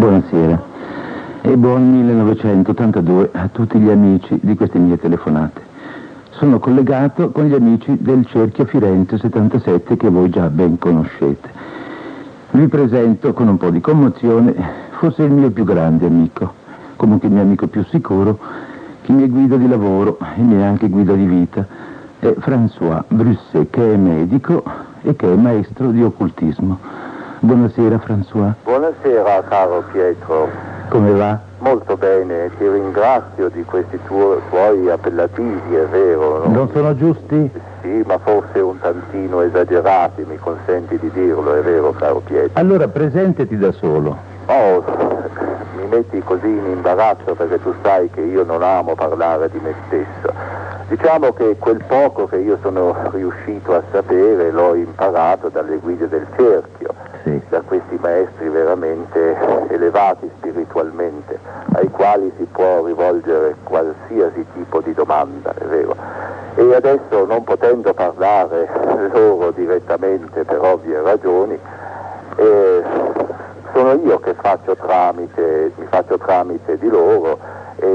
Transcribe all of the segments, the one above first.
Buonasera e buon 1982 a tutti gli amici di queste mie telefonate. Sono collegato con gli amici del Cerchio Firenze 77 che voi già ben conoscete. Vi presento con un po' di commozione forse il mio più grande amico, comunque il mio amico più sicuro, che mi è guida di lavoro e mi è anche guida di vita, è François Brusset, che è medico e che è maestro di occultismo. Buonasera François. Buonasera caro Pietro. Come va? Molto bene, ti ringrazio di questi tuoi appellativi, è vero? Non sono giusti? Sì, ma forse un tantino esagerati, mi consenti di dirlo, è vero caro Pietro? Allora presentati da solo. Oh, mi metti così in imbarazzo perché tu sai che io non amo parlare di me stesso. Diciamo che quel poco che io sono riuscito a sapere l'ho imparato dalle guide del cerchio, sì, da questi maestri veramente elevati spiritualmente, ai quali si può rivolgere qualsiasi tipo di domanda, è vero. E adesso, non potendo parlare loro direttamente per ovvie ragioni, sono io che mi faccio tramite di loro e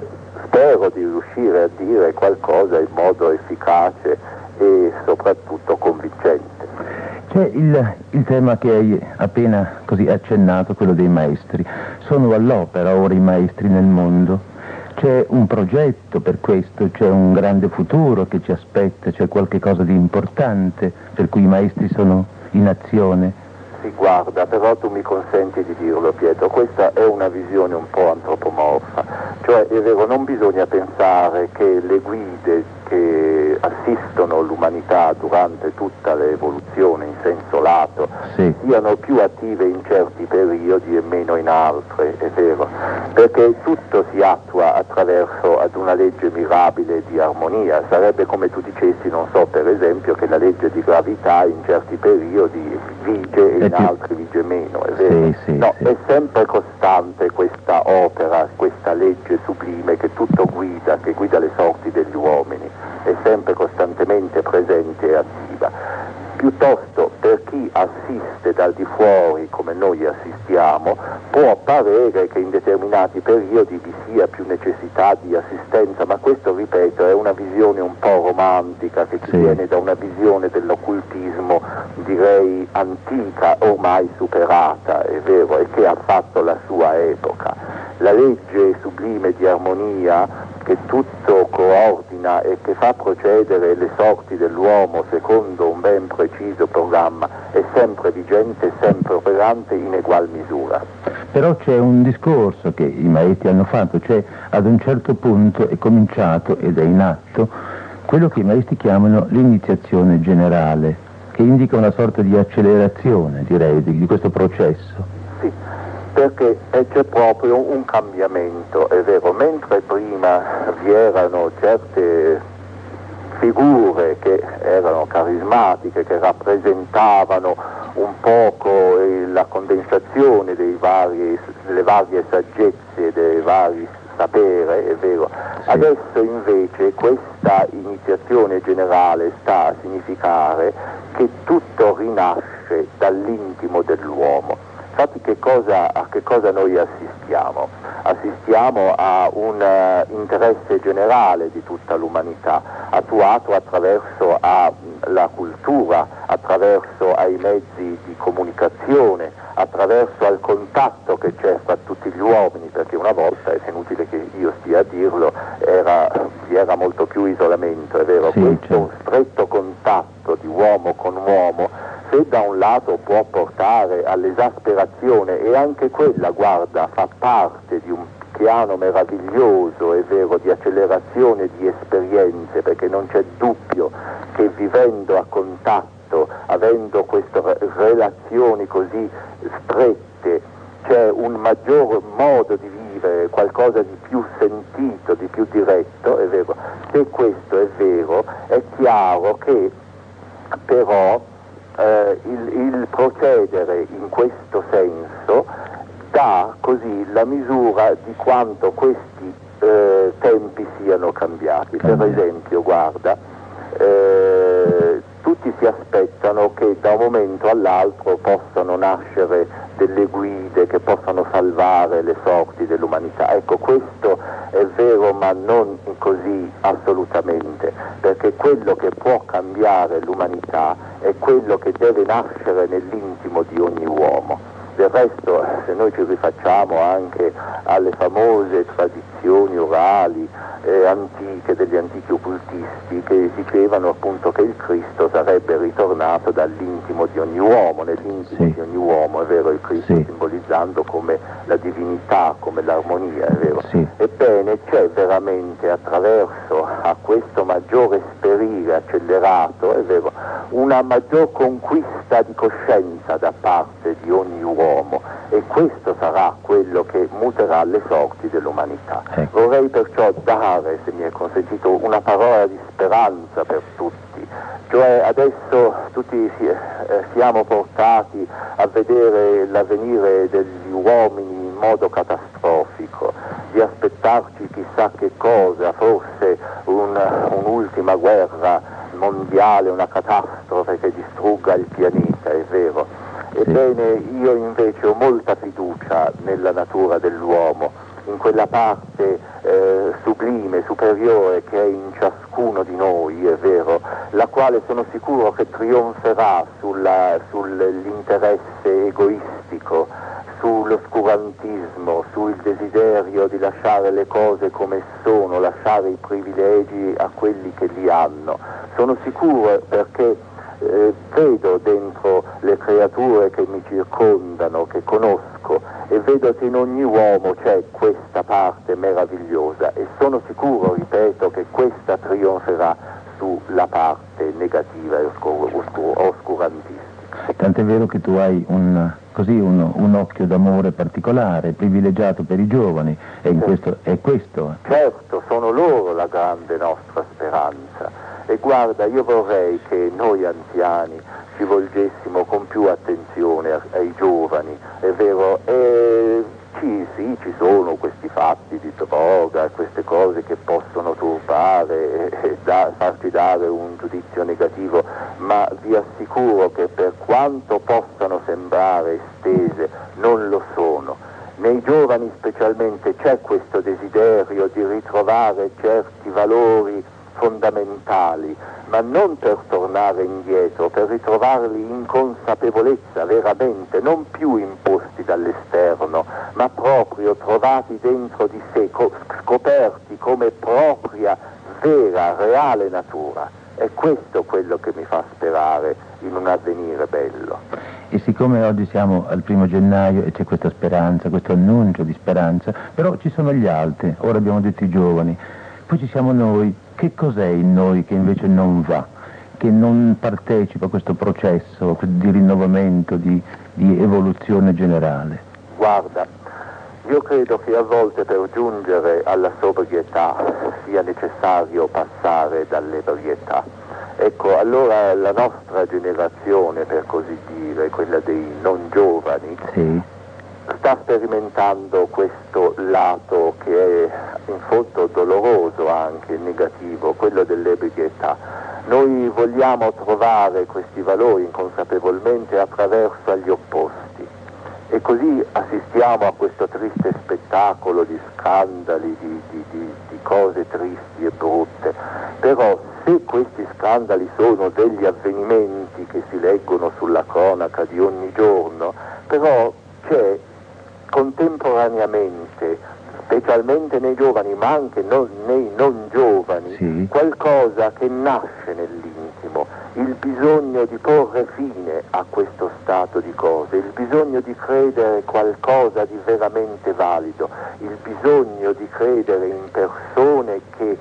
spero di riuscire a dire qualcosa in modo efficace e soprattutto convincente. C'è il tema che hai appena così accennato, quello dei maestri. Sono all'opera ora i maestri nel mondo. C'è un progetto per questo, c'è un grande futuro che ci aspetta, c'è qualche cosa di importante per cui i maestri sono in azione. Sì, guarda, però tu mi consenti di dirlo, Pietro, questa è una visione un po' antropomorfa, cioè è vero, non bisogna pensare che le guide che assistono l'umanità durante tutta l'evoluzione in senso lato sì, siano più attive in certi periodi e meno in altri, è vero, perché tutto si attua attraverso ad una legge mirabile di armonia. Sarebbe come tu dicessi, non so, per esempio, che la legge di gravità in certi periodi vige e in altri vige meno, è vero? Sì, sì, no, sì. È sempre costante questa opera, questa legge sublime che tutto guida, che guida le sorti degli uomini, è sempre costantemente presente e attiva. Piuttosto per chi assiste dal di fuori come noi assistiamo, può parere che in determinati periodi vi sia più necessità di assistenza, ma questo, ripeto, è una visione un po' romantica che ci viene da una visione dell'occultismo, direi antica, ormai superata, è vero, e che ha fatto la sua epoca. La legge sublime di armonia che tutto coordina e che fa procedere le sorti dell'uomo secondo un ben preciso programma è sempre vigente, sempre operante in egual misura. Però c'è un discorso che i maestri hanno fatto, cioè ad un certo punto è cominciato ed è in atto quello che i maestri chiamano l'iniziazione generale, che indica una sorta di accelerazione, direi, di questo processo. Sì, perché c'è proprio un cambiamento, è vero, mentre prima vi erano certe figure che erano carismatiche, che rappresentavano un poco la condensazione delle varie saggezze, dei vari sapere, è vero. Sì. Adesso invece questa iniziazione generale sta a significare che tutto rinasce dall'intimo dell'uomo. Infatti a che cosa noi assistiamo? Assistiamo a un interesse generale di tutta l'umanità, attuato attraverso la cultura, attraverso ai mezzi di comunicazione, attraverso al contatto che c'è fra tutti gli uomini, perché una volta, è inutile che io stia a dirlo, vi era molto più isolamento, è vero? Sì, questo certo. Stretto contatto di uomo con uomo, se da un lato può portare all'esasperazione, e anche quella, guarda, fa parte di un piano meraviglioso, è vero, di accelerazione di esperienze, perché non c'è dubbio che vivendo a contatto, avendo queste relazioni così strette, c'è un maggior modo di vivere, qualcosa di più sentito, di più diretto, è vero. Se questo è vero, è chiaro che però il procedere in questo senso dà così la misura di quanto questi tempi siano cambiati. Per esempio, guarda, tutti si aspettano che da un momento all'altro possano nascere delle guide che possano salvare le sorti dell'umanità. Ecco, questo è vero, ma non così assolutamente, perché quello che può cambiare l'umanità è quello che deve nascere nell'intimo di ogni uomo. Del resto, se noi ci rifacciamo anche alle famose tradizioni orali antiche degli antichi occultisti, che dicevano appunto che il Cristo sarebbe ritornato dall'intimo di ogni uomo, nell'intimo di ogni uomo, è vero, il Cristo simbolizzando come la divinità, come l'armonia, è vero. Ebbene, c'è veramente attraverso a questo maggiore esperire accelerato, è vero, una maggior conquista di coscienza da parte di ogni uomo, e questo sarà quello che muterà le sorti dell'umanità. Vorrei perciò dare, se mi è consentito, una parola di speranza per tutti. Cioè adesso tutti siamo portati a vedere l'avvenire degli uomini in modo catastrofico, di aspettarci chissà che cosa, forse un'ultima guerra mondiale, una catastrofe che distrugga il pianeta, è vero. Ebbene, io invece ho molta fiducia nella natura dell'uomo, in quella parte sublime, superiore che è in ciascuno di noi, è vero, la quale sono sicuro che trionferà sull'interesse egoistico, sull'oscurantismo, sul desiderio di lasciare le cose come sono, lasciare i privilegi a quelli che li hanno. Sono sicuro perché vedo dentro le creature che mi circondano, che conosco, e vedo che in ogni uomo c'è questa parte meravigliosa, e sono sicuro, ripeto, che questa trionferà sulla parte negativa e oscurantistica. Tant'è vero che tu hai un occhio d'amore particolare, privilegiato per i giovani, e in questo è questo. Certo, sono loro la grande nostra speranza. E guarda, io vorrei che noi anziani ci volgessimo con più attenzione ai giovani, è vero, e ci sono questi fatti di droga, queste cose che possono turbare e farci dare un giudizio negativo, ma vi assicuro che per quanto possano sembrare estese, non lo sono. Nei giovani specialmente c'è questo desiderio di ritrovare certi valori fondamentali, ma non per tornare indietro, per ritrovarli in consapevolezza veramente, non più imposti dall'esterno, ma proprio trovati dentro di sé, scoperti come propria, vera, reale natura. È questo quello che mi fa sperare in un avvenire bello. E siccome oggi siamo al 1° gennaio e c'è questa speranza, questo annuncio di speranza, però ci sono gli altri, ora abbiamo detto i giovani, poi ci siamo noi. Che cos'è in noi che invece non va, che non partecipa a questo processo di rinnovamento, di evoluzione generale? Guarda, io credo che a volte per giungere alla sobrietà sia necessario passare dall'ebrietà. Ecco, allora la nostra generazione, per così dire, quella dei non giovani, sta sperimentando questo lato che è in fondo doloroso, anche negativo, quello dell'ebrietà. Noi vogliamo trovare questi valori inconsapevolmente attraverso gli opposti, e così assistiamo a questo triste spettacolo di scandali, di cose tristi e brutte. Però se questi scandali sono degli avvenimenti che si leggono sulla cronaca di ogni giorno, però c'è contemporaneamente, specialmente nei giovani, ma anche nei non giovani, qualcosa che nasce nell'intimo, il bisogno di porre fine a questo stato di cose, il bisogno di credere qualcosa di veramente valido, il bisogno di credere in persone che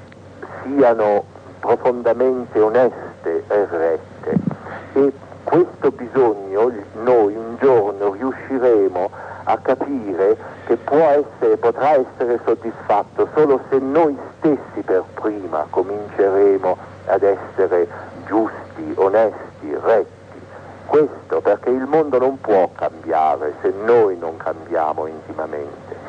siano profondamente oneste e rette. E questo bisogno noi un giorno riusciremo a capire che potrà essere soddisfatto solo se noi stessi per prima cominceremo ad essere giusti, onesti, retti. Questo perché il mondo non può cambiare se noi non cambiamo intimamente.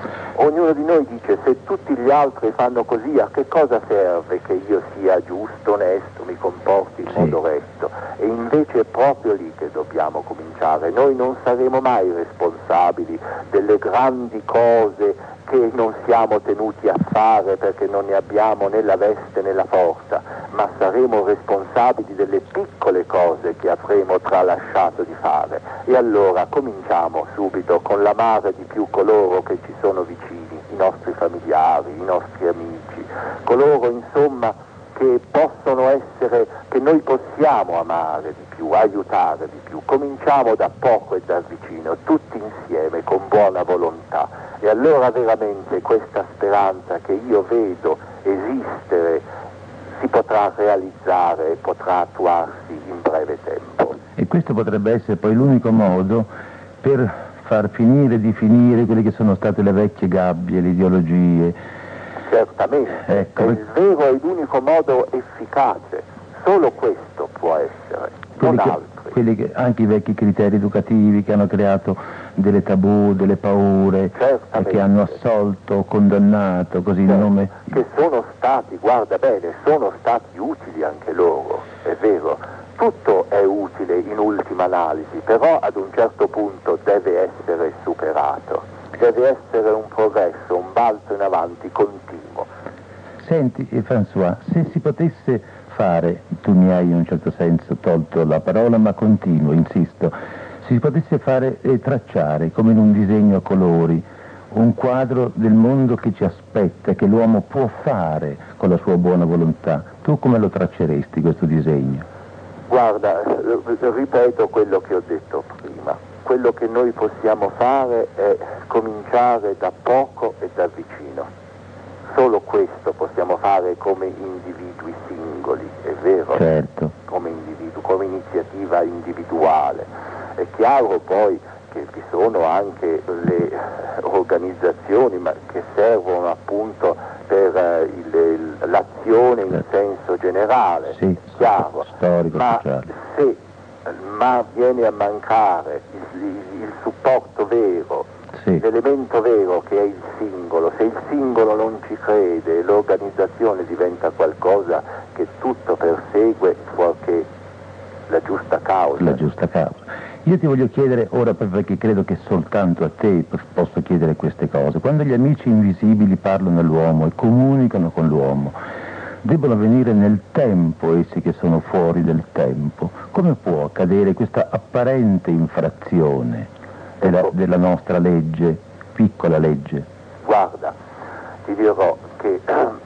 Ognuno di noi dice: se tutti gli altri fanno così, a che cosa serve che io sia giusto, onesto, mi comporti in modo retto? E invece è proprio lì che dobbiamo cominciare. Noi non saremo mai responsabili delle grandi cose che non siamo tenuti a fare perché non ne abbiamo né la veste né la forza, ma saremo responsabili delle piccole cose che avremo tralasciato di fare. E allora cominciamo subito con l'amare di più coloro che ci sono vicini, i nostri familiari, i nostri amici, coloro insomma che possono essere, che noi possiamo amare di più, aiutare di più. Cominciamo da poco e da vicino, tutti insieme, con buona volontà. E allora veramente questa speranza che io vedo esistere si potrà realizzare e potrà attuarsi in breve tempo. E questo potrebbe essere poi l'unico modo per far finire di finire quelle che sono state le vecchie gabbie, le ideologie. Certamente, ecco, è il vero e l'unico modo efficace, solo questo può essere, non altri. Anche i vecchi criteri educativi che hanno creato delle tabù, delle paure, e che hanno assolto, condannato, così il nome... Che sono stati, guarda bene, sono stati utili anche loro, è vero, tutto è utile in ultima analisi, però ad un certo punto deve essere superato. Deve essere un progresso, un balzo in avanti continuo. Senti, François, se si potesse fare, tu mi hai in un certo senso tolto la parola, ma continuo, insisto, se si potesse fare e tracciare, come in un disegno a colori, un quadro del mondo che ci aspetta, che l'uomo può fare con la sua buona volontà, tu come lo tracceresti questo disegno? Guarda, ripeto quello che ho detto prima. Quello che noi possiamo fare è cominciare da poco e da vicino. Solo questo possiamo fare come individui singoli, è vero? Certo. Come individuo, come iniziativa individuale. È chiaro poi che vi sono anche le organizzazioni che servono appunto per l'azione in senso generale, sì, chiaro. Storico, ma sociale. Ma viene a mancare il supporto vero, l'elemento vero che è il singolo. Se il singolo non ci crede, l'organizzazione diventa qualcosa che tutto persegue fuorché la giusta causa. La giusta causa. Io ti voglio chiedere ora, perché credo che soltanto a te posso chiedere queste cose, quando gli amici invisibili parlano all'uomo e comunicano con l'uomo, debbono venire nel tempo essi che sono fuori del tempo. Come può accadere questa apparente infrazione della nostra legge, piccola legge? Guarda, ti dirò che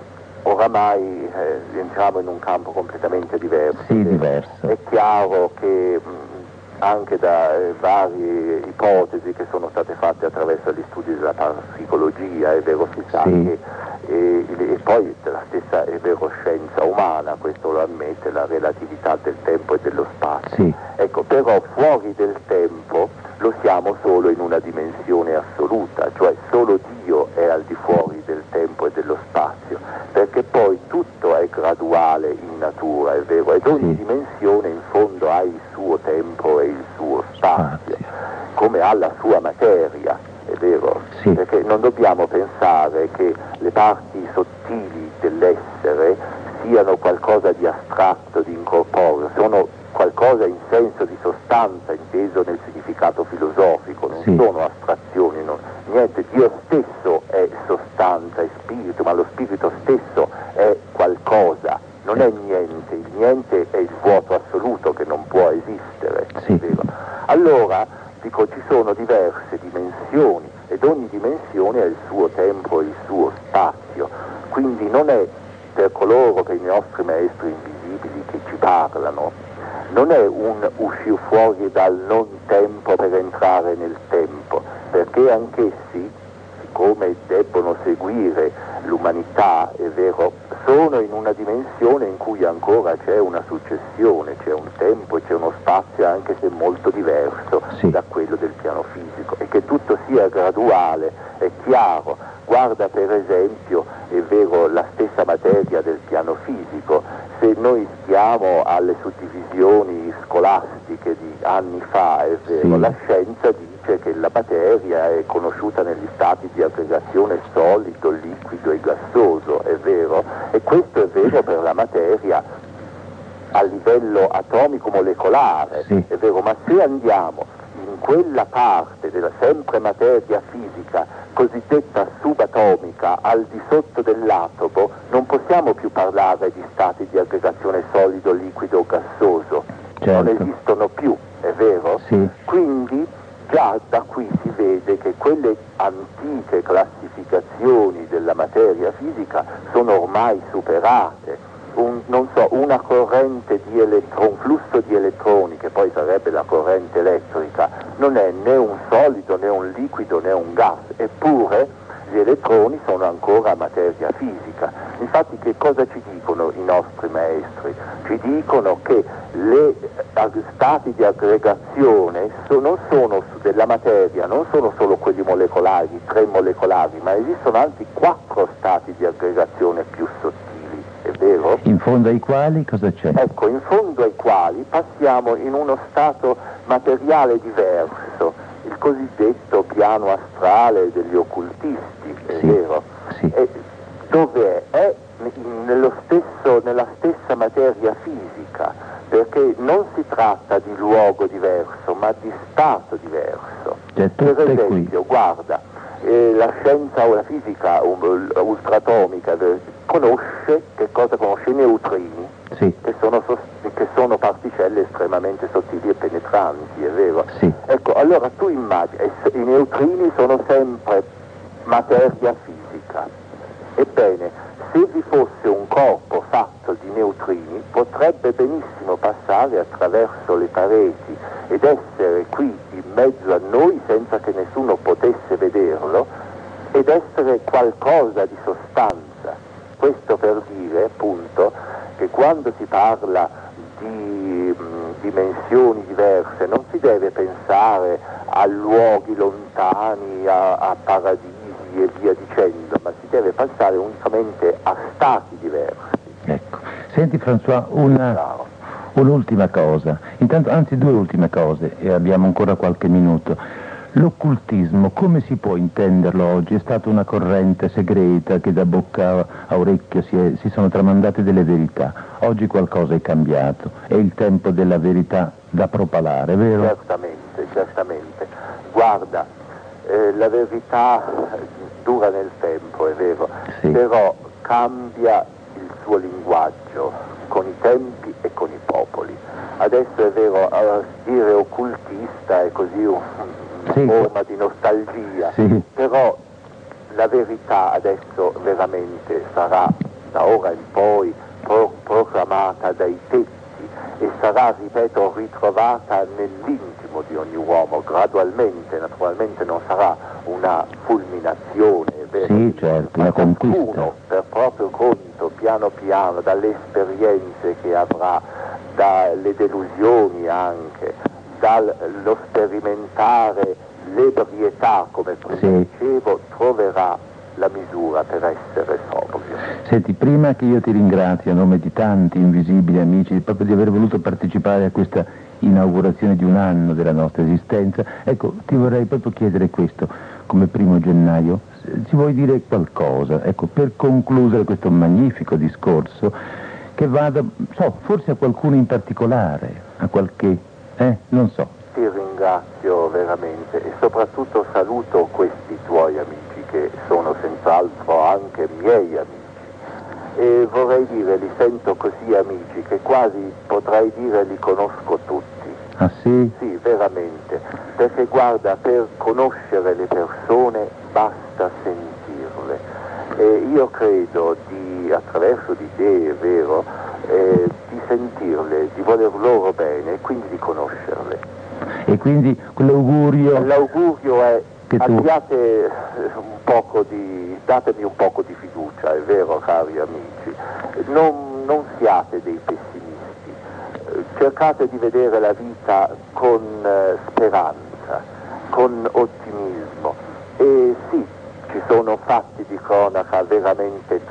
oramai entriamo in un campo completamente diverso. Sì, diverso. È chiaro che anche da varie ipotesi che sono state fatte attraverso gli studi della parapsicologia, è vero, si sa che e poi la stessa è vero scienza umana, questo lo ammette, la relatività del tempo e dello spazio. Sì. Ecco, però fuori del tempo lo siamo solo in una dimensione assoluta, cioè solo Dio è al di fuori del tempo e dello spazio, perché poi tutto è graduale in natura, è vero, ed ogni dimensione in fondo ha il suo tempo e il suo spazio, come ha la sua materia, è vero, perché non dobbiamo pensare che le parti sottili dell'essere siano qualcosa di astratto, di incorporeo, sono qualcosa in senso di sostanza, inteso nel significato filosofico, non sono astrazioni, niente, Dio stesso è sostanza, è spirito, ma lo spirito stesso è qualcosa, non è niente, il niente è il vuoto assoluto che non può esistere, è vero. Allora, dico, ci sono diverse dimensioni ed ogni dimensione ha il suo tempo e il suo spazio, quindi non è per coloro che i nostri maestri invisibili che ci parlano, non è un uscire fuori dal non tempo per entrare nel tempo, perché anch'essi, siccome debbono seguire l'umanità, è vero, sono in una dimensione in cui ancora c'è una successione, c'è un tempo e c'è uno spazio anche se molto diverso da quello del piano fisico, e che tutto sia graduale, è chiaro. Guarda per esempio, è vero, la stessa materia del piano fisico, se noi stiamo alle suddivisioni scolastiche di anni fa, è vero, la scienza dice dice che la materia è conosciuta negli stati di aggregazione solido, liquido e gassoso, è vero? E questo è vero per la materia a livello atomico-molecolare, sì, è vero, ma se andiamo in quella parte della sempre materia fisica cosiddetta subatomica al di sotto dell'atomo, non possiamo più parlare di stati di aggregazione solido, liquido o gassoso, certo, non esistono più, è vero? sì, Quindi già da qui si vede che quelle antiche classificazioni della materia fisica sono ormai superate. Una corrente di un flusso di elettroni, che poi sarebbe la corrente elettrica, non è né un solido né un liquido né un gas, eppure gli elettroni sono ancora materia fisica. Infatti che cosa ci dicono i nostri maestri? Ci dicono che gli stati di aggregazione non sono della materia, non sono solo quelli molecolari, 3 molecolari, ma esistono anche 4 stati di aggregazione più sottili. È vero? in fondo ai quali cosa c'è? Ecco, in fondo ai quali passiamo in uno stato materiale diverso, il cosiddetto piano astrale degli occultisti, è sì, vero? sì, E dove è nella stessa materia fisica, perché non si tratta di luogo diverso, ma di stato diverso. cioè, Per tutto è qui, esempio, guarda, la scienza o la fisica ultratomica conosce, che cosa conosce? I neutrini, sì, che sono particelle estremamente sottili e penetranti, è vero? sì, Ecco, allora tu immagini, i neutrini sono sempre materia fisica. Ebbene, se vi fosse un corpo fatto di neutrini, potrebbe benissimo passare attraverso le pareti ed essere qui in mezzo a noi senza che nessuno potesse vederlo ed essere qualcosa di sostanza. Questo per dire, appunto, che quando si parla di dimensioni diverse non si deve pensare a luoghi lontani, a paradisi e via dicendo, ma si deve pensare unicamente a stati diversi. ecco. Senti François, Ciao. un'ultima cosa, intanto, anzi 2 ultime cose e abbiamo ancora qualche minuto. L'occultismo, come si può intenderlo oggi? È stata una corrente segreta che da bocca a orecchio si sono tramandate delle verità. Oggi qualcosa è cambiato, è il tempo della verità da propalare, vero? Certamente, certamente. Guarda, la verità dura nel tempo, è vero, Sì. però cambia il suo linguaggio con i tempi e con i popoli. Adesso è vero, dire occultista è così una Sì. forma di nostalgia, Sì. però la verità adesso veramente sarà da ora in poi proclamata dai tetti e sarà, ripeto, ritrovata nell'intimo di ogni uomo, gradualmente, naturalmente non sarà una fulminazione, è vero? Sì, certo, ma una conquista. ciascuno per proprio conto, piano piano, dalle esperienze che avrà, dalle delusioni anche, dallo sperimentare l'ebrietà, come prima Sì. dicevo, troverà la misura per essere sobrio. Senti, prima che io ti ringrazi a nome di tanti invisibili amici proprio di aver voluto partecipare a questa inaugurazione di un anno della nostra esistenza, ecco, ti vorrei proprio chiedere questo, come 1° gennaio, ci vuoi dire qualcosa, ecco, per concludere questo magnifico discorso, che vada, forse a qualcuno in particolare, a qualche, non so. Ti ringrazio veramente e soprattutto saluto questi tuoi amici che sono senz'altro anche miei amici e vorrei dire, li sento così amici che quasi potrei dire li conosco tutti. Ah sì? Sì, veramente, perché guarda, per conoscere le persone basta sentirle e io credo attraverso di te, è vero, di sentirle, di voler loro bene e quindi di conoscerle. E quindi quell'augurio... L'augurio è che tu... abbiate datemi un poco di fiducia, è vero cari amici, non siate dei pessimisti, cercate di vedere la vita con speranza, con ottimismo e sì, ci sono fatti di cronaca veramente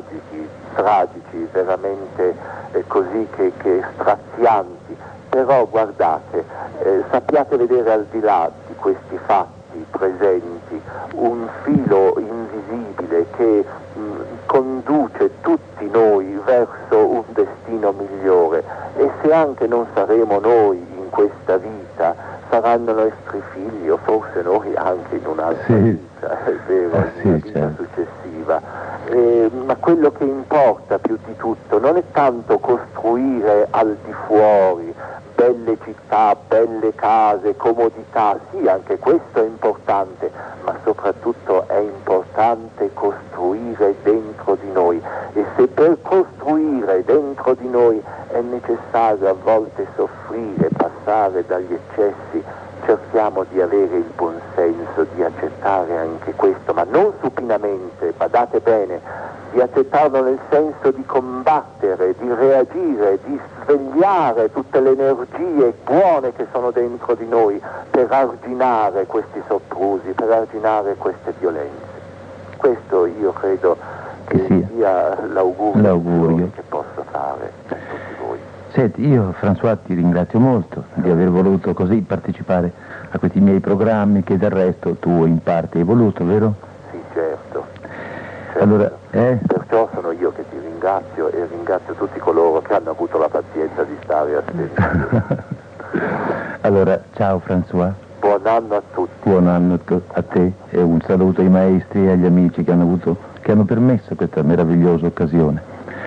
tragici, veramente così che strazianti, però guardate, sappiate vedere al di là di questi fatti presenti un filo invisibile che conduce tutti noi verso un destino migliore, e se anche non saremo noi in questa vita, saranno i nostri figli o forse noi anche in un'altra vita, è vero, in una vita successiva. Ma quello che importa più di tutto non è tanto costruire al di fuori belle città, belle case, comodità, sì, anche questo è importante, ma soprattutto è importante costruire dentro di noi, e se per costruire dentro di noi è necessario a volte soffrire, passare dagli eccessi, cerchiamo di avere il buon senso di accettare anche questo, ma non supinamente, badate bene, di accettarlo nel senso di combattere, di reagire, di svegliare tutte le energie buone che sono dentro di noi per arginare questi soprusi, per arginare queste violenze. Questo io credo che sia l'augurio che posso fare a tutti voi. Senti, io François ti ringrazio molto di aver voluto così partecipare a questi miei programmi che del resto tu in parte hai voluto, vero? Sì, certo. Allora, Perciò sono io che ti ringrazio e ringrazio tutti coloro che hanno avuto la pazienza di stare a sentire. Allora, ciao François. Buon anno a tutti. Buon anno a te e un saluto ai maestri e agli amici che hanno permesso questa meravigliosa occasione.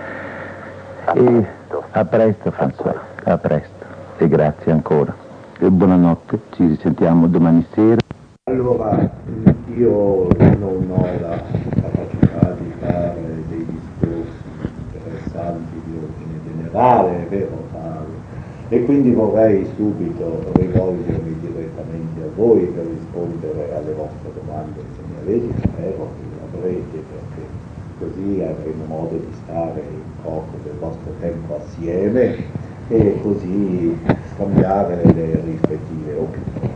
A presto François, a presto e grazie ancora. E buonanotte, ci risentiamo domani sera. Allora, io non ho la capacità di fare dei discorsi interessanti di ordine generale, è vero Paolo, e quindi vorrei subito rivolgermi direttamente a voi per rispondere alle vostre domande, se ne avete, spero che le avrete, perché così avremo modo di stare un poco del vostro tempo assieme e così scambiare le rispettive opinioni.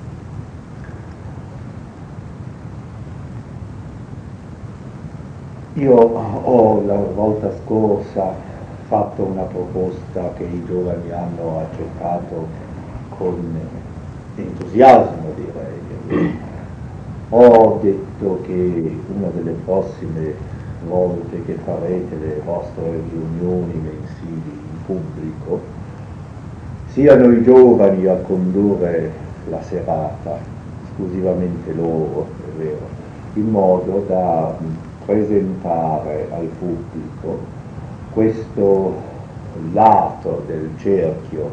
Io ho la volta scorsa fatto una proposta che i giovani hanno accettato con entusiasmo, direi. Ho detto che una delle prossime volte che farete le vostre riunioni mensili in pubblico siano i giovani a condurre la serata, esclusivamente loro, è vero, in modo da presentare al pubblico questo lato del cerchio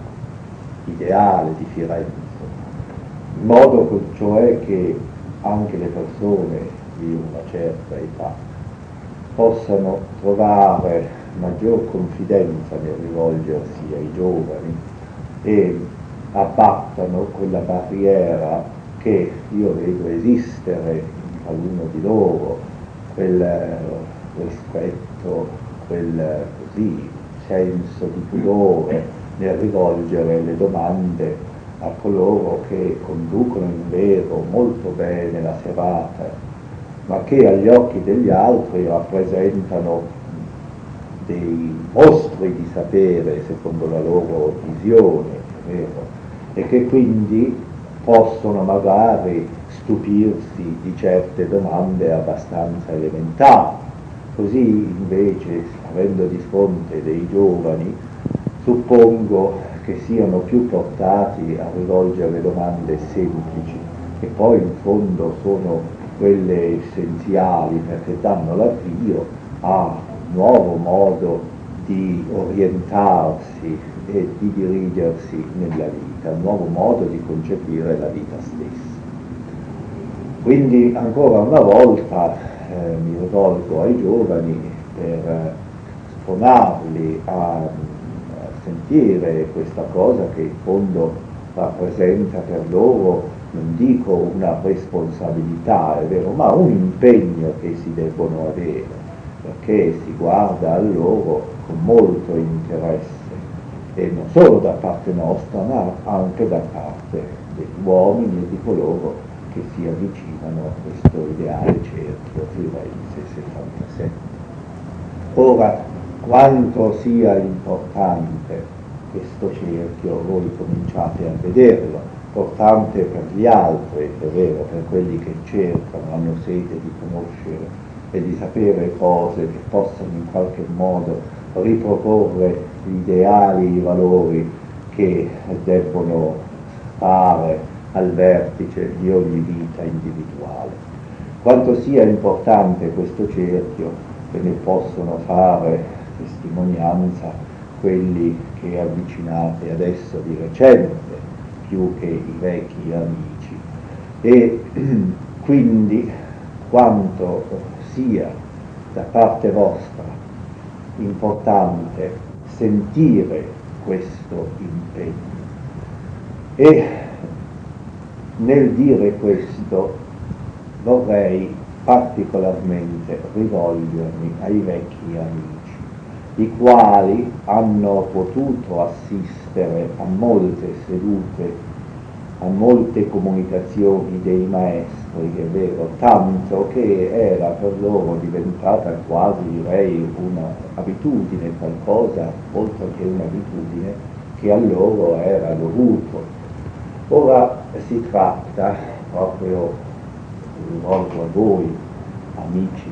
ideale di Firenze, in modo cioè che anche le persone di una certa età possano trovare maggior confidenza nel rivolgersi ai giovani e abbattano quella barriera che io vedo esistere in taluno di loro, quel rispetto, quel così senso di pudore nel rivolgere le domande a coloro che conducono in vero molto bene la serata, ma che agli occhi degli altri rappresentano dei mostri di sapere secondo la loro visione, è vero? E che quindi possono magari stupirsi di certe domande abbastanza elementari. Così invece, avendo di fronte dei giovani, suppongo che siano più portati a rivolgere domande semplici, che poi in fondo sono quelle essenziali perché danno l'avvio a un nuovo modo di orientarsi e di dirigersi nella vita, un nuovo modo di concepire la vita stessa. Quindi ancora una volta mi rivolgo ai giovani per spronarli a sentire questa cosa che in fondo rappresenta per loro, non dico una responsabilità, è vero, ma un impegno che si debbono avere, perché si guarda a loro con molto interesse, e non solo da parte nostra, ma anche da parte degli uomini e di coloro che si avvicinano a questo ideale cerchio Firenze 77. Ora, quanto sia importante questo cerchio, voi cominciate a vederlo, importante per gli altri, è vero, per quelli che cercano, hanno sete di conoscere e di sapere cose che possano in qualche modo riproporre gli ideali, i valori che debbono stare al vertice di ogni vita individuale. Quanto sia importante questo cerchio, che ne possono fare testimonianza quelli che avvicinate adesso di recente, più che i vecchi amici, e quindi quanto sia da parte vostra importante sentire questo impegno. E nel dire questo vorrei particolarmente rivolgermi ai vecchi amici, i quali hanno potuto assistere a molte sedute, a molte comunicazioni dei maestri, è vero, tanto che era per loro diventata quasi, direi, un'abitudine, qualcosa oltre che un'abitudine che a loro era dovuto. Ora si tratta, proprio rivolgo a voi, amici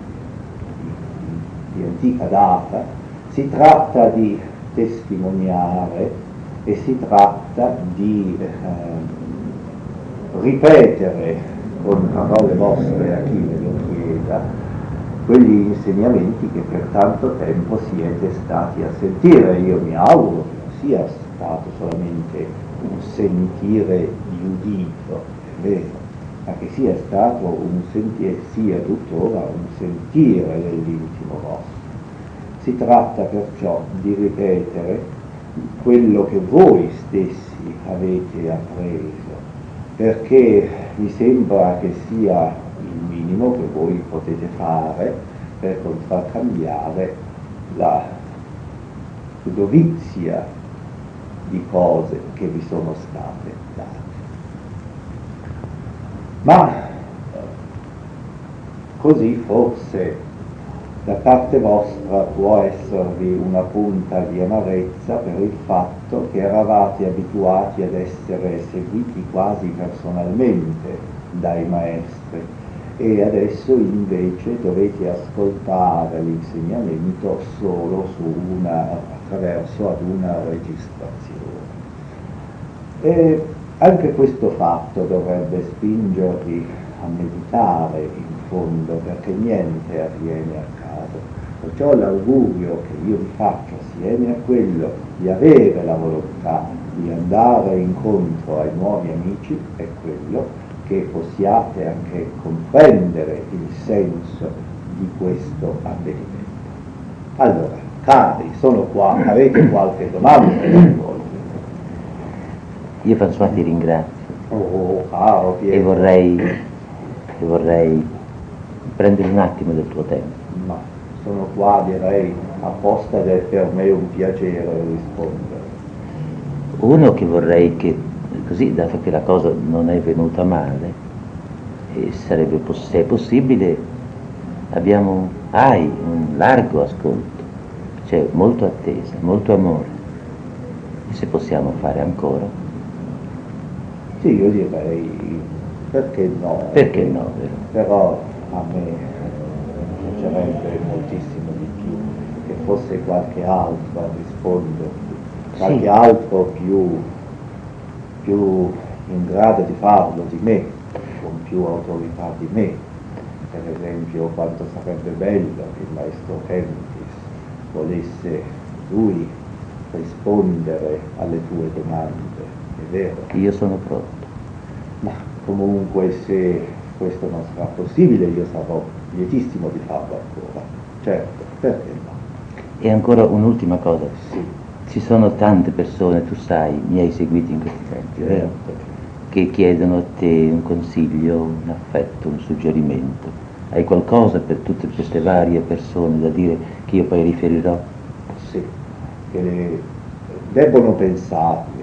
di antica data, si tratta di testimoniare e si tratta di ripetere con parole vostre a chi ve lo chieda quegli insegnamenti che per tanto tempo siete stati a sentire. Io mi auguro che non sia stato solamente un sentire di udito, è vero, ma che sia stato un sentire, sia tuttora un sentire dell'intimo vostro. Si tratta perciò di ripetere quello che voi stessi avete appreso, perché mi sembra che sia il minimo che voi potete fare per contraccambiare la dovizia di cose che vi sono state date. Ma così forse da parte vostra può esservi una punta di amarezza per il fatto che eravate abituati ad essere seguiti quasi personalmente dai maestri e adesso invece dovete ascoltare l'insegnamento solo attraverso ad una registrazione. E anche questo fatto dovrebbe spingervi a meditare in fondo, perché niente avviene a caso. Perciò l'augurio che io vi faccio assieme a quello di avere la volontà di andare incontro ai nuovi amici è quello che possiate anche comprendere il senso di questo avvenimento. Allora, cari, sono qua, avete qualche domanda per voi? Io François ti ringrazio Caro e vorrei prendere un attimo del tuo tempo. Ma sono qua, direi, apposta ed è per me un piacere rispondere. Uno che vorrei che, così, dato che la cosa non è venuta male, e sarebbe, se è possibile, hai un largo ascolto, c'è molto attesa, molto amore, e se possiamo fare ancora. Sì, io direi, perché no? Perché no, vero? Però a me piacerebbe moltissimo di più che fosse qualche altro a rispondere, qualche Sì. altro più in grado di farlo di me, con più autorità di me. Per esempio, quanto sarebbe bello che il maestro Kempis volesse lui rispondere alle tue domande, è vero? Io sono pronto. Ma comunque se questo non sarà possibile io sarò lietissimo di farlo ancora, certo, perché no? E ancora un'ultima cosa. Sì. Ci sono tante persone, tu sai, mi hai seguito in questi tempi, vero? Certo. Che chiedono a te un consiglio, un affetto, un suggerimento. Hai qualcosa per tutte queste varie persone da dire che io poi riferirò? Sì, che debbono pensarli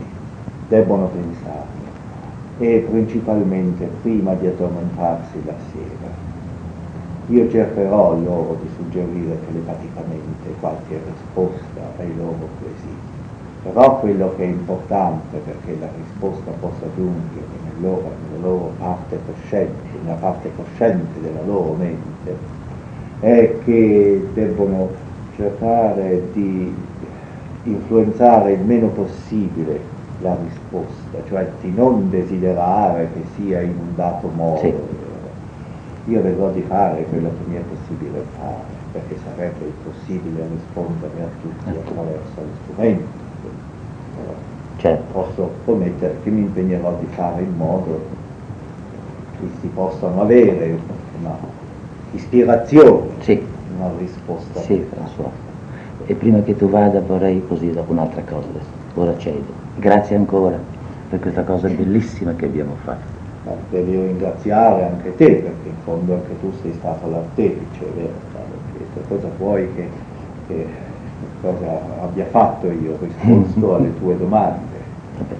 e principalmente prima di addormentarsi la sera. Io cercherò loro di suggerire telepaticamente qualche risposta ai loro quesiti, Però quello che è importante perché la risposta possa giungere nella loro parte cosciente, nella parte cosciente della loro mente, è che debbono cercare di influenzare il meno possibile la risposta, cioè di non desiderare che sia in un dato modo. Sì. Io vedrò di fare quello che mi è possibile fare, perché sarebbe impossibile rispondere a tutti attraverso lo strumento. Certo. Posso promettere che mi impegnerò di fare in modo che si possano avere una ispirazione, Sì. una risposta. Sì, François. E prima che tu vada vorrei così dopo un'altra cosa adesso. Ora cedo. Grazie ancora per questa cosa bellissima che abbiamo fatto. Devi ringraziare anche te, perché in fondo anche tu sei stato l'artefice, vero? Che cosa vuoi che cosa abbia fatto io? Ho risposto alle tue domande. Vabbè.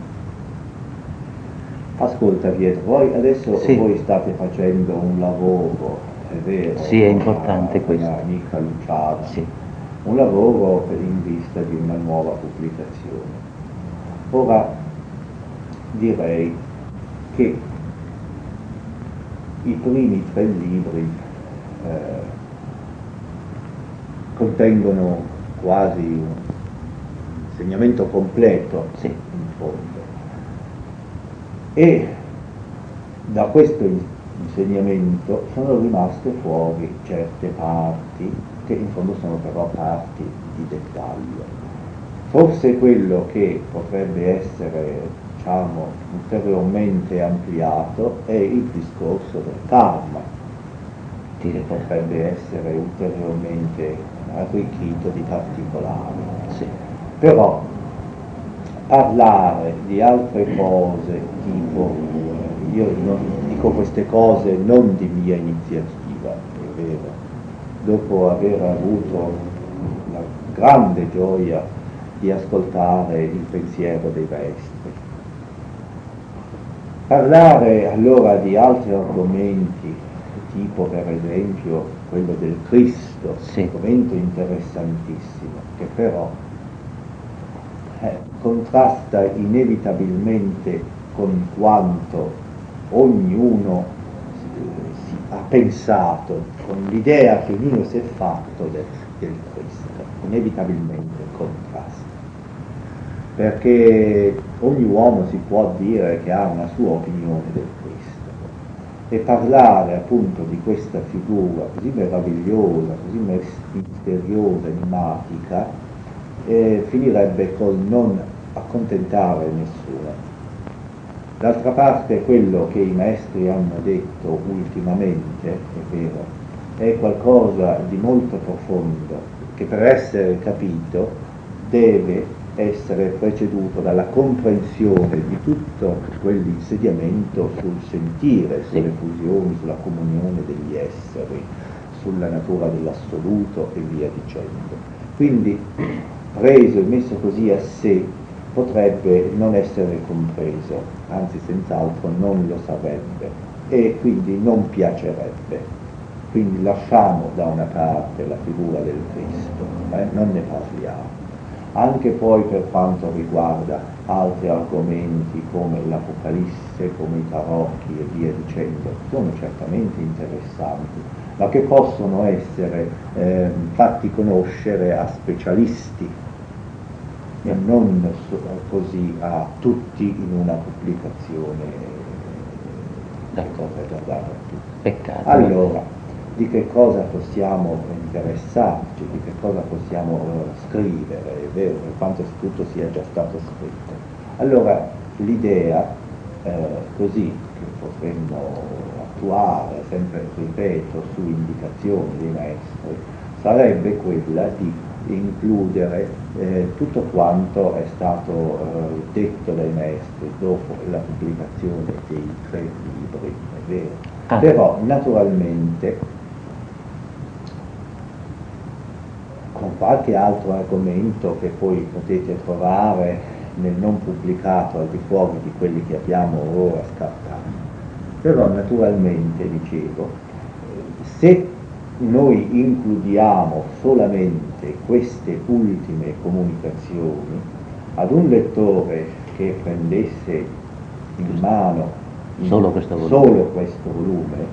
Ascolta Pietro, voi adesso Sì. voi state facendo un lavoro, è vero? Sì, è importante questo. Una amica Luciana, Sì. un lavoro in vista di una nuova pubblicazione. Ora direi che i primi 3 libri contengono quasi un insegnamento completo, Sì. in fondo. E da questo insegnamento sono rimaste fuori certe parti, che in fondo sono però parti di dettaglio. Forse quello che potrebbe essere, diciamo, ulteriormente ampliato è il discorso del karma, che potrebbe essere ulteriormente arricchito di particolari. Sì. Però parlare di altre cose, tipo, io non dico queste cose non di mia iniziativa, è vero, dopo aver avuto la grande gioia di ascoltare il pensiero dei maestri. Parlare allora di altri argomenti, tipo per esempio quello del Cristo, Sì. argomento interessantissimo, che però contrasta inevitabilmente con quanto ognuno ha pensato, con l'idea che ognuno si è fatto del Cristo, inevitabilmente contrasta. Perché ogni uomo si può dire che ha una sua opinione del Cristo e parlare appunto di questa figura così meravigliosa, così misteriosa, enigmatica, finirebbe col non accontentare nessuno. D'altra parte quello che i maestri hanno detto ultimamente, è vero, è qualcosa di molto profondo che per essere capito deve essere preceduto dalla comprensione di tutto quell'insediamento sul sentire, sulle fusioni, sulla comunione degli esseri, sulla natura dell'assoluto e via dicendo. Quindi preso e messo così a sé potrebbe non essere compreso, anzi senz'altro non lo sarebbe e quindi non piacerebbe. Quindi lasciamo da una parte la figura del Cristo, non ne parliamo. Anche poi per quanto riguarda altri argomenti come l'Apocalisse, come i tarocchi e via dicendo, sono certamente interessanti, ma che possono essere fatti conoscere a specialisti e non così a tutti in una pubblicazione che potrebbe dare a tutti. Peccato. Allora, di che cosa possiamo interessarci, di che cosa possiamo scrivere, è vero, per quanto tutto sia già stato scritto. Allora, l'idea così che potremmo attuare, sempre ripeto, su indicazione dei maestri, sarebbe quella di includere tutto quanto è stato detto dai maestri dopo la pubblicazione dei 3 libri, è vero. Però naturalmente con qualche altro argomento che poi potete trovare nel non pubblicato al di fuori di quelli che abbiamo ora scartato. Però naturalmente, dicevo, se noi includiamo solamente queste ultime comunicazioni, ad un lettore che prendesse in mano solo questo volume,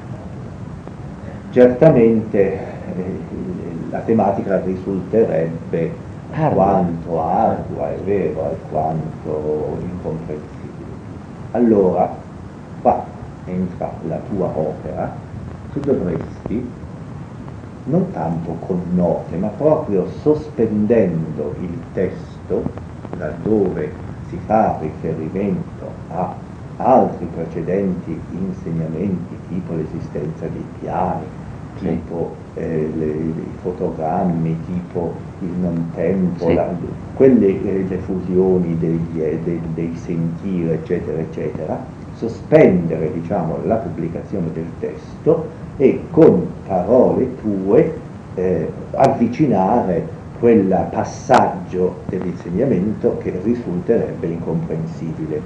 certamente la tematica risulterebbe alquanto ardua, è vero, alquanto incomprensibile. Allora, qua entra la tua opera, tu dovresti, non tanto con note, ma proprio sospendendo il testo, laddove si fa riferimento a altri precedenti insegnamenti, tipo l'esistenza dei piani, tipo i fotogrammi, tipo il non tempo, le fusioni dei sentire, eccetera, eccetera, sospendere, diciamo, la pubblicazione del testo e con parole tue avvicinare quel passaggio dell'insegnamento che risulterebbe incomprensibile.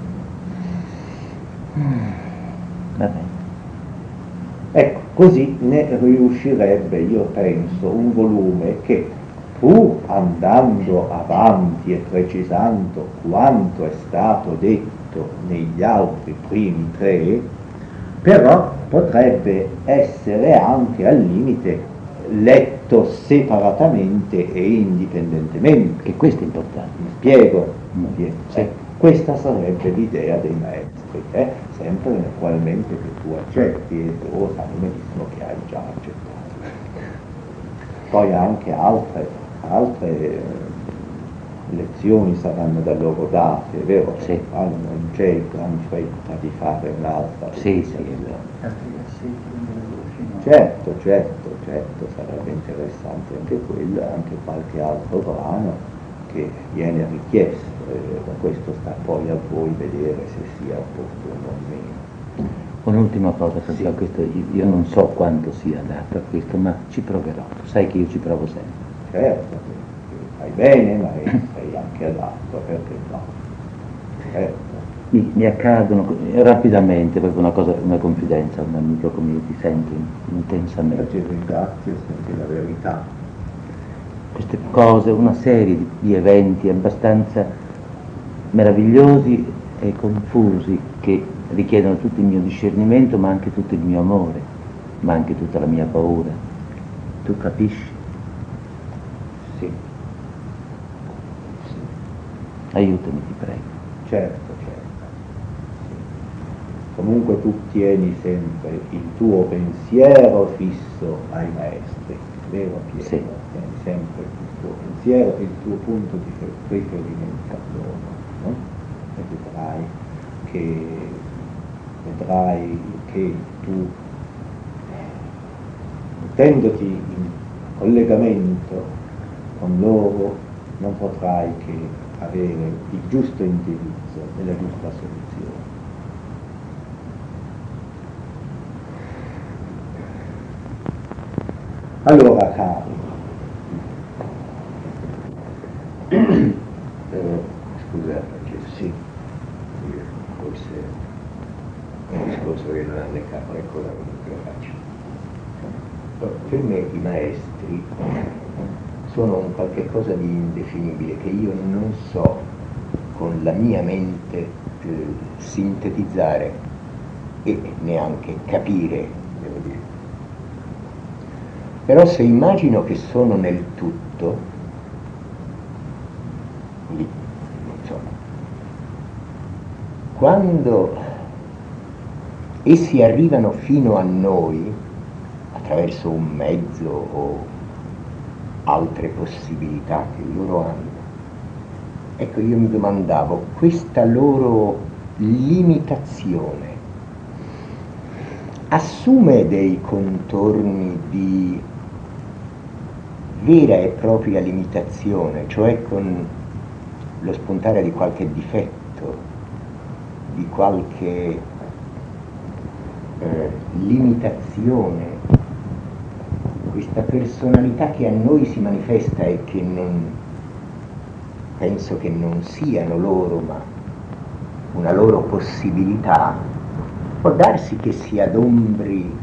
Va bene. Ecco, così ne riuscirebbe, io penso, un volume che, pur andando avanti e precisando quanto è stato detto negli altri primi 3, però potrebbe essere anche al limite letto separatamente e indipendentemente. Che questo è importante. Mi spiego? Sì. Questa sarebbe l'idea dei maestri, sempre naturalmente che tu accetti, e loro sanno benissimo che hai già accettato. Poi anche altre lezioni saranno da loro date, è vero? Sì. Non c'è gran fretta di fare un'altra. Sì. Certo, sarebbe interessante anche quello, anche qualche altro brano che viene richiesto, questo sta poi a voi vedere se sia opportuno o meno. Un'ultima cosa, perché a questo io non so quanto sia adatto a questo, ma ci proverò. Tu sai che io ci provo sempre. Certo, fai bene, ma sei anche adatto, perché no? Certo. Mi accadono rapidamente, proprio una confidenza, un amico come io ti sento intensamente. Ti ringrazio, senti la verità. Queste cose, una serie di eventi abbastanza meravigliosi e confusi che richiedono tutto il mio discernimento, ma anche tutto il mio amore, ma anche tutta la mia paura. Tu capisci? Sì. Aiutami, ti prego. Certo. Comunque tu tieni sempre il tuo pensiero fisso ai maestri, vero Piero? Sì. Tieni sempre il tuo pensiero e il tuo punto di riferimento a loro, no? E vedrai che tu, mettendoti in collegamento con loro, non potrai che avere il giusto indirizzo e la giusta soluzione. Allora, cari, scusate, sì, forse è un discorso che non ha né capo né coda, comunque lo faccio. Per me i maestri sono un qualche cosa di indefinibile che io non so con la mia mente sintetizzare e neanche capire, devo dire. Però se immagino che sono nel tutto, lì, insomma, quando essi arrivano fino a noi, attraverso un mezzo o altre possibilità che loro hanno, ecco, io mi domandavo, questa loro limitazione assume dei contorni di vera e propria limitazione, cioè con lo spuntare di qualche difetto, di qualche limitazione, questa personalità che a noi si manifesta e che non penso che non siano loro, ma una loro possibilità, può darsi che si adombri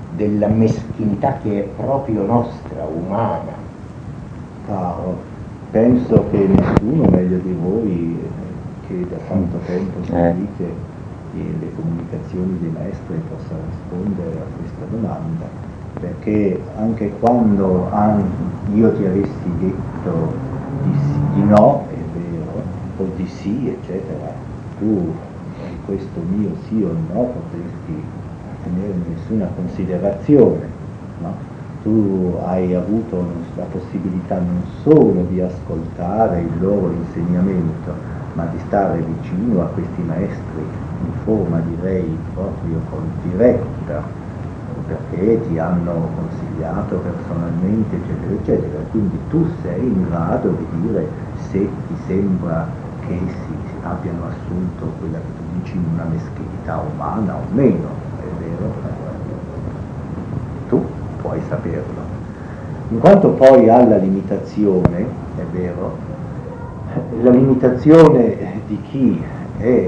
della meschinità che è proprio nostra, umana. Caro, penso che nessuno meglio di voi che da tanto tempo seguite le comunicazioni dei maestri possa rispondere a questa domanda, perché anche quando io ti avessi detto di no, è vero, o di sì, eccetera, tu di questo mio sì o no potresti tenere nessuna considerazione, no? Tu hai avuto la possibilità non solo di ascoltare il loro insegnamento, ma di stare vicino a questi maestri in forma, direi, proprio diretta, perché ti hanno consigliato personalmente, eccetera, eccetera. Quindi tu sei in grado di dire se ti sembra che essi abbiano assunto quella che tu dici in una meschinità umana o meno, è vero? Tu puoi saperlo. In quanto poi alla limitazione, è vero, la limitazione di chi è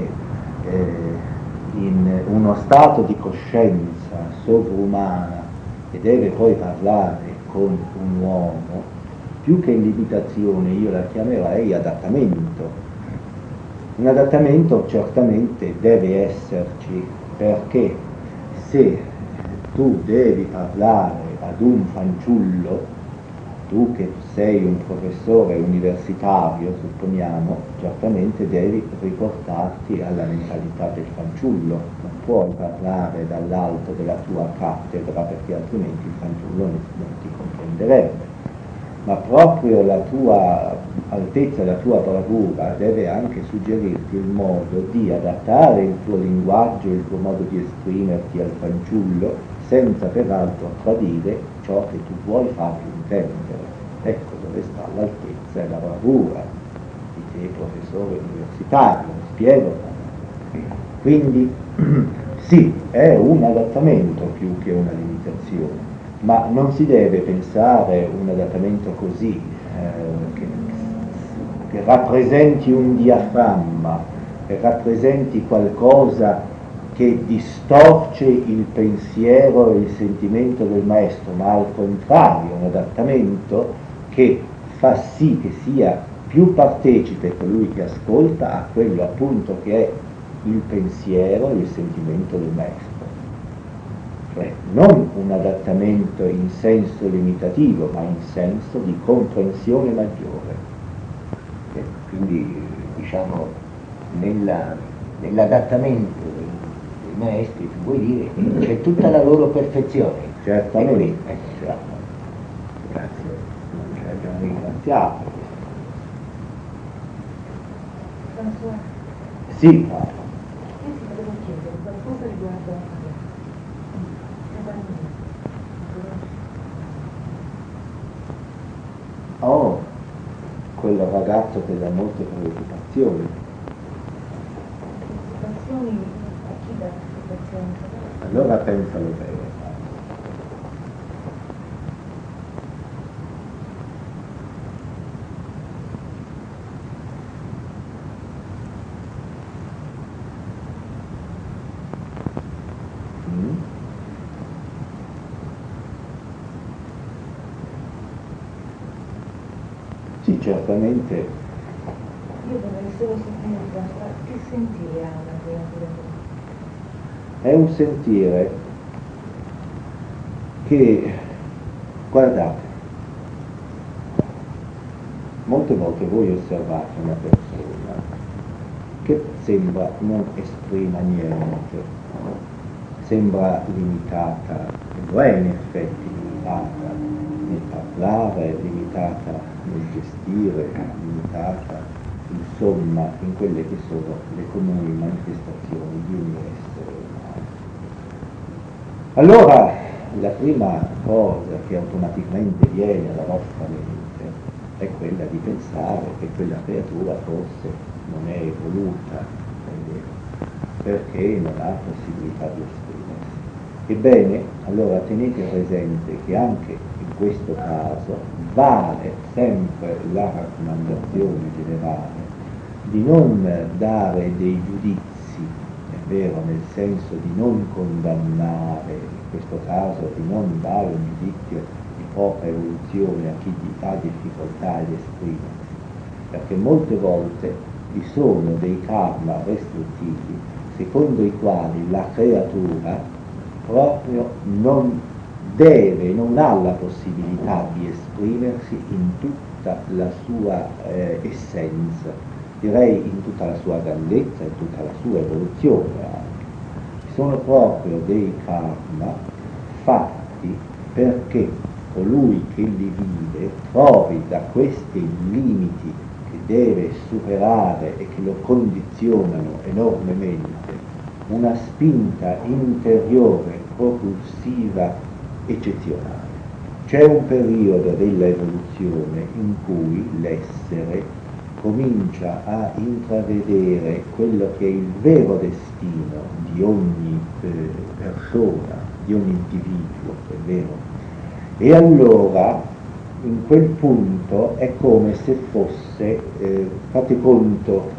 in uno stato di coscienza sovrumana e deve poi parlare con un uomo, più che limitazione io la chiamerei adattamento. Un adattamento certamente deve esserci, perché se tu devi parlare ad un fanciullo, tu che sei un professore universitario, supponiamo, certamente devi riportarti alla mentalità del fanciullo, non puoi parlare dall'alto della tua cattedra perché altrimenti il fanciullo non ti comprenderebbe. Ma proprio la tua altezza, la tua bravura deve anche suggerirti il modo di adattare il tuo linguaggio, il tuo modo di esprimerti al fanciullo, senza peraltro tradire ciò che tu vuoi fargli intendere. Ecco dove sta l'altezza e la bravura di te, professore universitario, mi spiego. Quindi sì, è un adattamento più che una limitazione, ma non si deve pensare un adattamento così, che rappresenti un diaframma, che rappresenti qualcosa che distorce il pensiero e il sentimento del maestro, ma al contrario un adattamento che fa sì che sia più partecipe colui che ascolta a quello appunto che è il pensiero e il sentimento del maestro. Cioè non un adattamento in senso limitativo, ma in senso di comprensione maggiore. Quindi diciamo nell'adattamento dei maestri tu vuoi dire che c'è tutta la loro perfezione. Certamente, certo. Grazie, non c'è già ringraziato. François, Sì, io ti volevo chiedere qualcosa riguardo oh, quel ragazzo che dà molte preoccupazioni. preoccupazioni, a chi dà preoccupazioni? Allora pensalo bene. Sì, certamente. Io vorrei solo sapere che sentire ha una creatura così. È un sentire che, guardate, molte volte voi osservate una persona che sembra non esprima niente, sembra limitata, e lo è in effetti limitata nel parlare, limitata nel gestire, limitata insomma in quelle che sono le comuni manifestazioni di un essere umano. Allora la prima cosa che automaticamente viene alla vostra mente è quella di pensare che quella creatura forse non è evoluta, perché non ha possibilità di esprimersi. Ebbene, allora tenete presente che anche in questo caso vale sempre la raccomandazione generale di non dare dei giudizi, è vero, nel senso di non condannare, in questo caso di non dare un giudizio di poca evoluzione a chi ha difficoltà ad esprimersi, perché molte volte vi sono dei karma restrittivi secondo i quali la creatura proprio non deve, non ha la possibilità di esprimersi in tutta la sua essenza, direi in tutta la sua grandezza, in tutta la sua evoluzione anche. Sono proprio dei karma fatti perché colui che li vive trovi da questi limiti che deve superare e che lo condizionano enormemente una spinta interiore propulsiva eccezionale. C'è un periodo dell'evoluzione in cui l'essere comincia a intravedere quello che è il vero destino di ogni persona, di ogni individuo, è vero? E allora in quel punto è come se fosse, fate conto,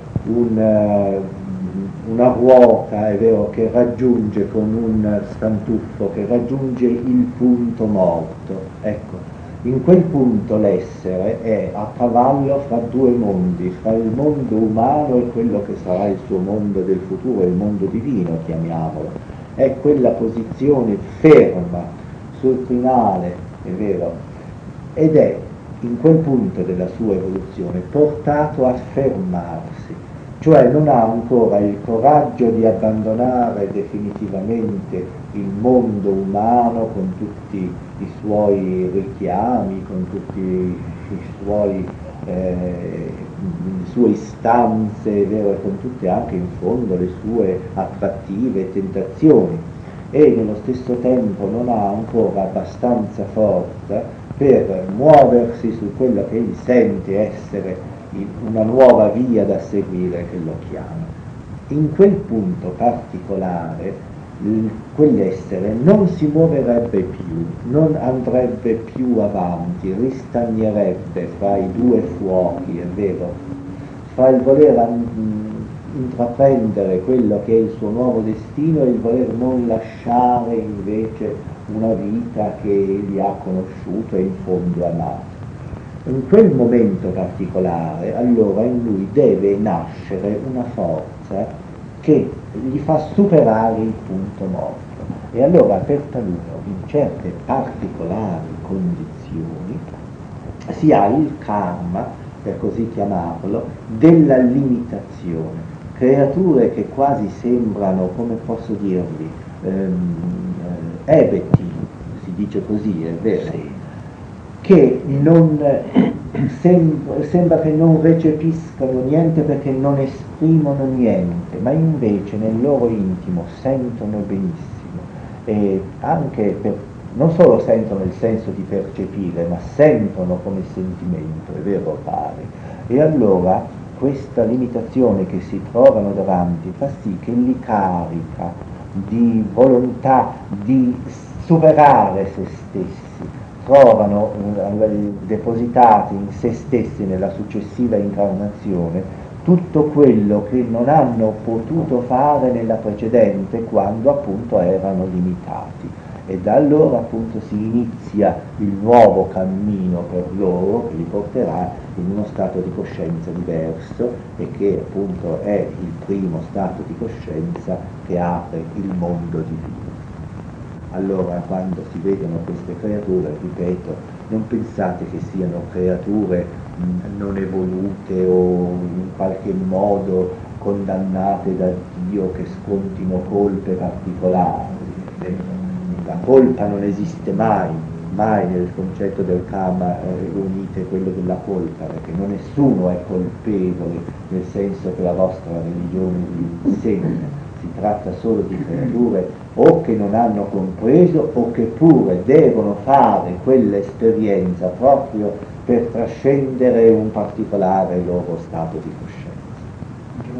una ruota, è vero, che raggiunge con un stantuffo, che raggiunge il punto morto. Ecco, in quel punto l'essere è a cavallo fra due mondi, fra il mondo umano e quello che sarà il suo mondo del futuro, il mondo divino, chiamiamolo. È quella posizione ferma sul crinale, è vero, ed è in quel punto della sua evoluzione portato a fermarsi, cioè non ha ancora il coraggio di abbandonare definitivamente il mondo umano con tutti i suoi richiami, con tutti i suoi le sue istanze, vero, e con tutte anche in fondo le sue attrattive tentazioni, e nello stesso tempo non ha ancora abbastanza forza per muoversi su quello che egli sente essere una nuova via da seguire, che lo chiama. In quel punto particolare quell'essere non si muoverebbe più, non andrebbe più avanti, ristagnerebbe fra i due fuochi, è vero, fra il voler intraprendere quello che è il suo nuovo destino e il voler non lasciare invece una vita che egli ha conosciuto e in fondo amato. In quel momento particolare, allora, in lui deve nascere una forza che gli fa superare il punto morto. E allora per taluno, in certe particolari condizioni, si ha il karma, per così chiamarlo, della limitazione. Creature che quasi sembrano, come posso dirvi, ebeti, si dice così, è vero? Sì. Che non sembra che non recepiscano niente perché non esprimono niente, ma invece nel loro intimo sentono benissimo, e anche non solo sentono il senso di percepire, ma sentono come sentimento, è vero, pare. E allora questa limitazione che si trovano davanti fa sì che li carica di volontà di superare se stessi, trovano depositati in se stessi nella successiva incarnazione tutto quello che non hanno potuto fare nella precedente, quando appunto erano limitati, e da allora appunto si inizia il nuovo cammino per loro che li porterà in uno stato di coscienza diverso, e che appunto è il primo stato di coscienza che apre il mondo divino. Allora, quando si vedono queste creature, ripeto, non pensate che siano creature non evolute o in qualche modo condannate da Dio che scontino colpe particolari. La colpa non esiste mai nel concetto del karma riunite quello della colpa, perché nessuno è colpevole nel senso che la vostra religione vi insegna. Si tratta solo di creature o che non hanno compreso o che pure devono fare quell'esperienza proprio per trascendere un particolare loro stato di coscienza.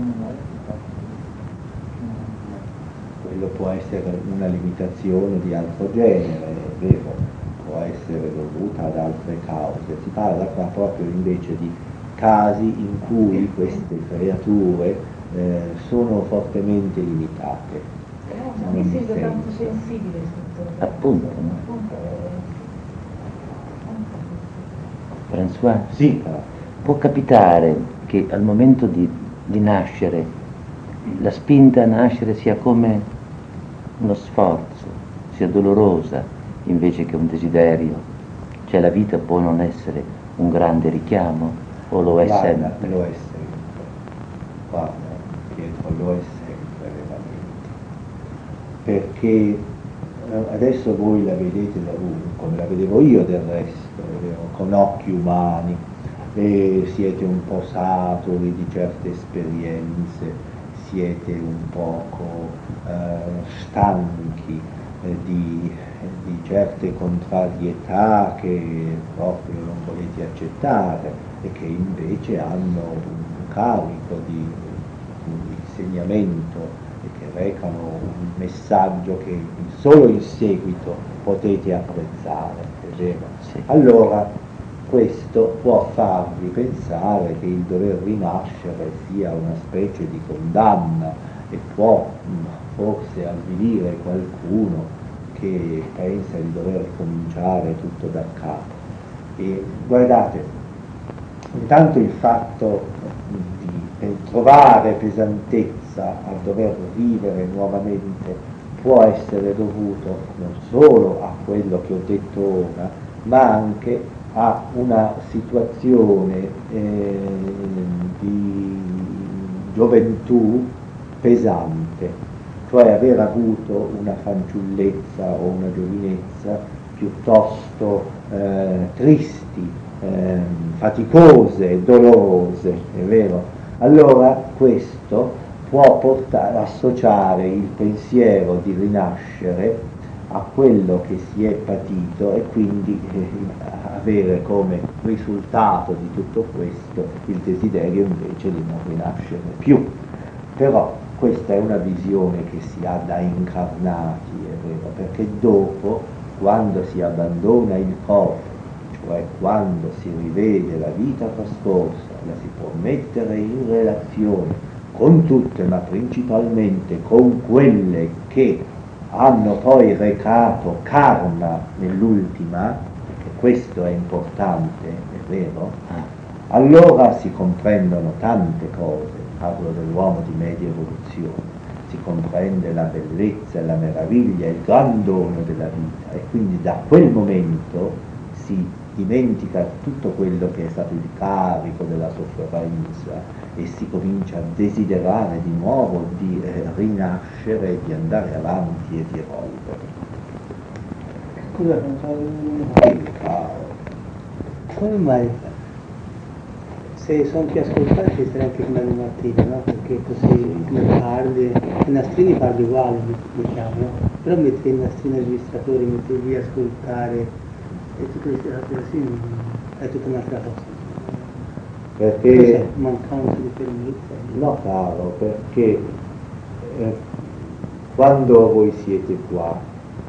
Quello può essere una limitazione di altro genere, è vero, può essere dovuta ad altre cause. Si parla qua proprio invece di casi in cui queste creature sono fortemente limitate. Non mi sembra tanto sensibile. Appunto, no? François? Sì, può capitare che al momento di nascere, la spinta a nascere sia come uno sforzo, sia dolorosa invece che un desiderio. Cioè la vita può non essere un grande richiamo, o lo è sempre? Lo è sempre. Guarda, Pietro, lo è sempre veramente. Perché adesso voi la vedete come la vedevo io del resto, con occhi umani, e siete un po' saturi di certe esperienze, siete un poco stanchi di certe contrarietà che proprio non volete accettare e che invece hanno un carico di insegnamento e che recano un messaggio che solo in seguito potete apprezzare, è vero? Sì. Allora questo può farvi pensare che il dover rinascere sia una specie di condanna e può forse avvilire qualcuno che pensa di dover ricominciare tutto da capo. E guardate, intanto il fatto di trovare pesantezza a dover vivere nuovamente può essere dovuto non solo a quello che ho detto ora, ma anche a una situazione di gioventù pesante, cioè aver avuto una fanciullezza o una giovinezza piuttosto tristi, faticose, dolorose, è vero? Allora questo può portare a associare il pensiero di rinascere a quello che si è patito e quindi avere come risultato di tutto questo il desiderio invece di non rinascere più. Però questa è una visione che si ha da incarnati, è vero, perché dopo, quando si abbandona il corpo, cioè quando si rivede la vita trascorsa, la si può mettere in relazione con tutte, ma principalmente con quelle che hanno poi recato karma nell'ultima, perché questo è importante, è vero? Allora si comprendono tante cose, parlo dell'uomo di media evoluzione, si comprende la bellezza, la meraviglia, il gran dono della vita e quindi da quel momento si dimentica tutto quello che è stato il carico della sofferenza e si comincia a desiderare di nuovo di rinascere, di andare avanti e di evolvere. Scusa, come mai se sono più ascoltati stai anche come Mario Martino, no? Perché così come parli, i nastrini parli uguali, diciamo, no? Però metti il nastrino al registratore, metti lì a ascoltare e tutte queste cose così è tutta un'altra cosa. Perché mancanza di fermezza. No, caro, perché quando voi siete qua,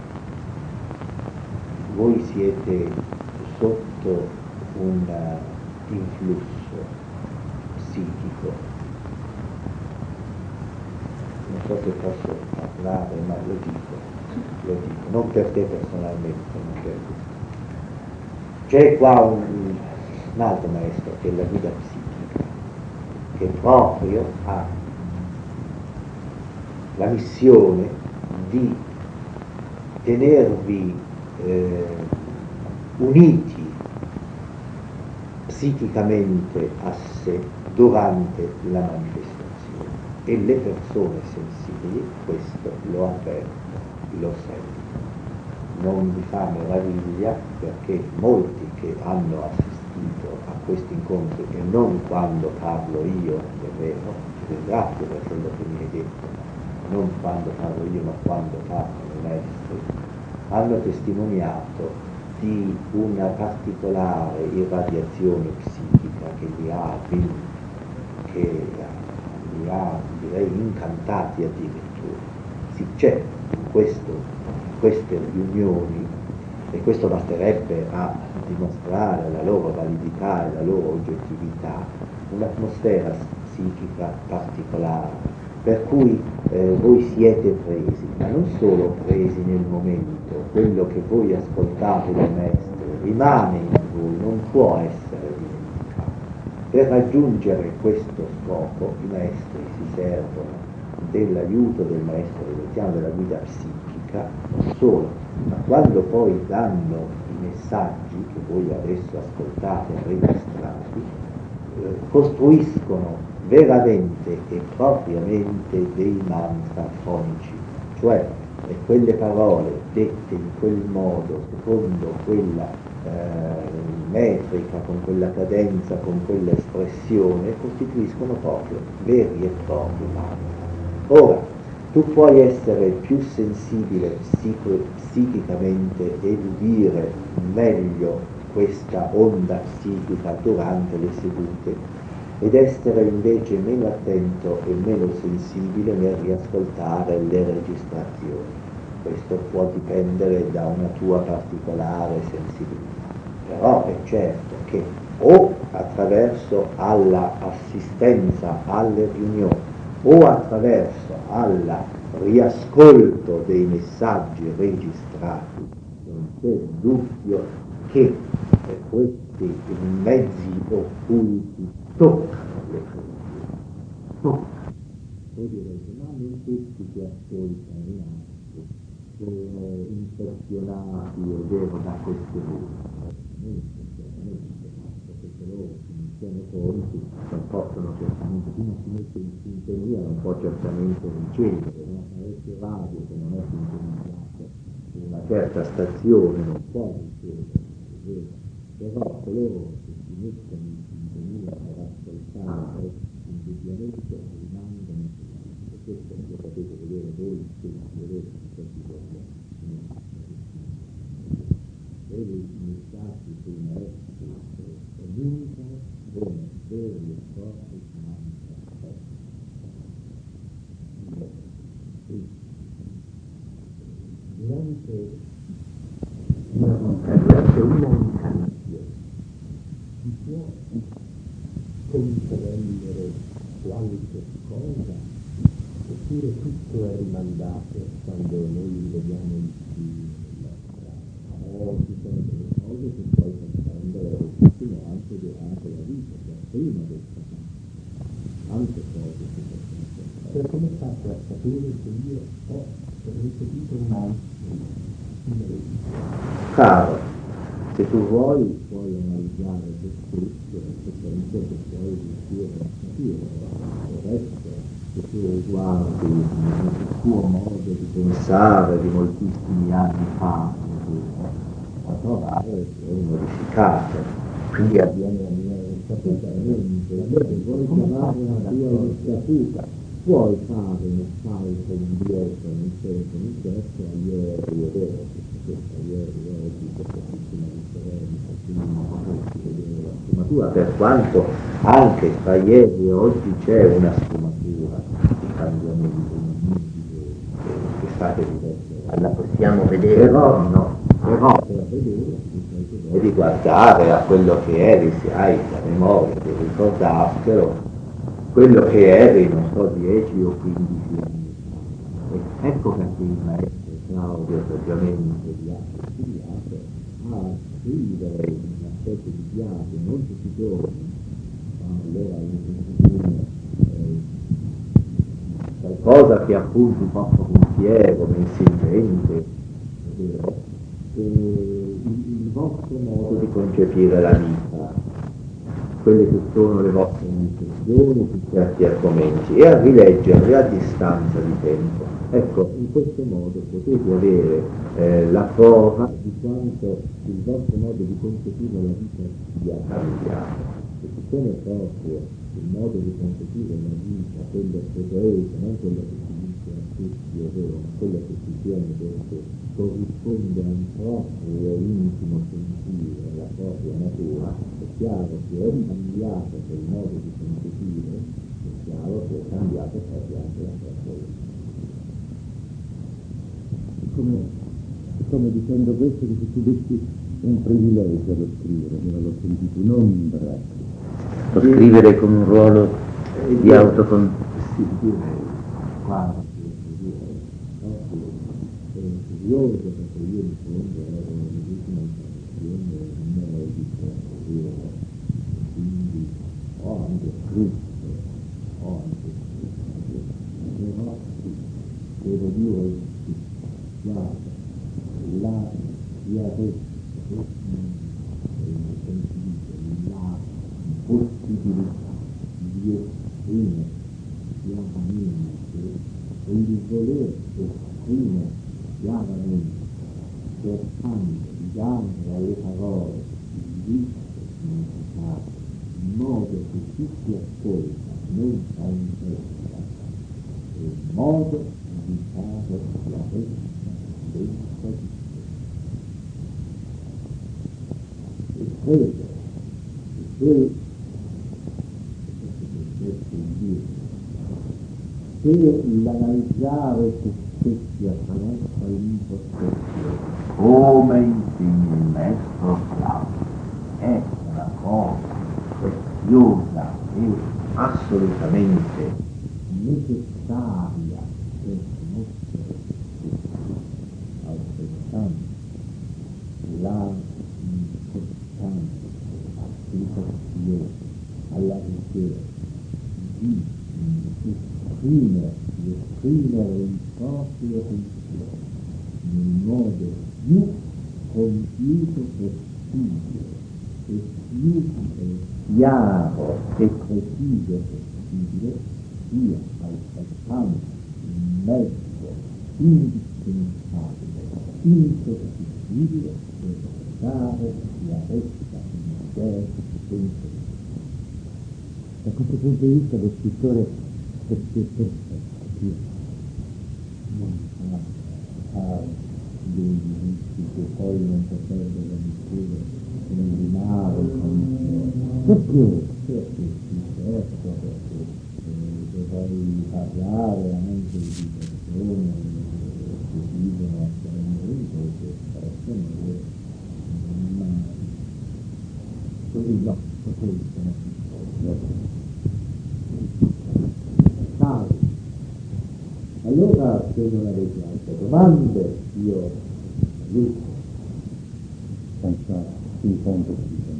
voi siete sotto un influsso psichico. Non so se posso parlare, ma lo dico, non per te personalmente, ma per te. C'è qua un altro maestro che è la guida psichica, che proprio ha la missione di tenervi uniti psichicamente a sé durante la manifestazione e le persone sensibili questo lo avvertono, lo sentono. Non vi fa meraviglia perché molti che hanno assistito a questi incontri e non quando parlo io, è vero, ti ringrazio per quello che mi hai detto, non quando parlo io ma quando parlano i maestri, hanno testimoniato di una particolare irradiazione psichica che li ha direi incantati addirittura. Sì, c'è queste riunioni e questo basterebbe a dimostrare la loro validità e la loro oggettività, un'atmosfera psichica particolare, per cui voi siete presi, ma non solo presi nel momento, quello che voi ascoltate dai maestri rimane in voi, non può essere dimenticato. Per raggiungere questo scopo i maestri si servono dell'aiuto del maestro tibetano, della guida psichica, non solo, ma quando poi danno i messaggi che voi adesso ascoltate registrati, costruiscono veramente e propriamente dei mantra fonici, cioè quelle parole dette in quel modo, secondo quella metrica, con quella cadenza, con quella espressione, costituiscono proprio veri e propri mantra. Ora, tu puoi essere più sensibile psichicamente e udire meglio questa onda psichica durante le sedute ed essere invece meno attento e meno sensibile nel riascoltare le registrazioni. Questo può dipendere da una tua particolare sensibilità, però è certo che o attraverso all'assistenza alle riunioni o attraverso al riascolto dei messaggi registrati, non c'è dubbio che questi mezzi occulti toccano le cose, toccano. Ma non tutti che ascoltano sono impressionati, è vero, da queste voci. Perché loro non sono conti, non possono certamente, chi non si mette in sintonia non può certamente ricevere, no? Parecchio radio che non è sintonizzato su una certa stazione non può ricevere, è vero. Però coloro che si mettono in sintonia per ascoltare indubbiamente rimangono, e questo lo potete vedere voi stessi, vedete in questi giorni. Vedi i messaggi dei maestri comunicano come veri e propri mantra. Durante una incarnazione si può comprendere qualche cosa oppure tutto è rimandato quando noi vediamo il film? Ci sono delle cose che puoi comprendere anche durante la vita, cioè prima del passato, tante cose che puoi comprendere. Per come faccio a sapere che io ho ricevuto una caro, se tu vuoi puoi analizzare te stesso e penso che puoi riuscire a capire il resto, se tu guardi il tuo modo di pensare di moltissimi anni fa, a trovare che è modificato, quindi avviene la mia risaputa, vuoi chiamare la tua risaputa, puoi fare un salto indietro nel senso in questo ieri, è vero, ieri, oggi, questa piccola differenza, quindi non potresti vedere la sfumatura, per quanto anche tra ieri e oggi c'è una sfumatura di cambiamento, che fate diverse, la possiamo vedere, però per vedere devi guardare a quello che eri, se hai la memoria di ricordartelo, quello che eri, non so, 10 o 15 anni fa. Ecco perché il maestro Claudio ovviamente vi ha studiato a scrivere in una specie di viaggio, non tutti i giorni, ma allora qualcosa che appunto il vostro pensiero mensilmente, il vostro modo di concepire la vita, quelle che sono le vostre intenzioni su certi argomenti e a rileggerle a distanza di tempo. Ecco, in questo modo potete avere la prova di quanto il vostro modo di concepire la vita sia cambiato. E siccome proprio il modo di concepire la vita, quello segreto, non quello che si dice a tutti, è vero, ma quello che si tiene perché corrisponde a un proprio intimo sentire alla propria natura, è chiaro che è cambiato quel modo di concepire, è chiaro che è cambiato proprio anche la propria vita. Come dicendo questo che tu dici è un privilegio lo scrivere, me l'ho sentito, un'ombra. Lo scrivere con un ruolo di autocontrollo. Sì, guarda, curioso perché io in fondo ero nell'ultima incarnazione medico, quindi ho Cristo, o anche Cristo, però devo dire che guarda, la chiarezza, la possibilità di esprimere chiaramente e di voler esprimere chiaramente, cercando di dare alle parole il giusto significato, in modo che chi si ascolta non fraintenda, e in modo di fare chiarezza dentro di sé. E credo che per l'analizzare se stessi attraverso l'introspezione, come insegna il maestro Claudio, è una cosa preziosa e assolutamente necessaria per conoscere altrettanto la importante applicazione alla ricerca di esprimere il proprio pensiero nel modo più compiuto possibile e più chiaro e preciso possibile, sia altrettanto un mezzo indispensabile, insostituibile per dare chiarezza in sé pensiero. Da questo punto di vista lo scrittore perfetto, non ha dei diritti che poi non potrebbero nessuno non rimane perché dovrei parlare anche di persone che vivono attualmente che possono ma così no, allora se non avete altre domande io aiuto senza incontro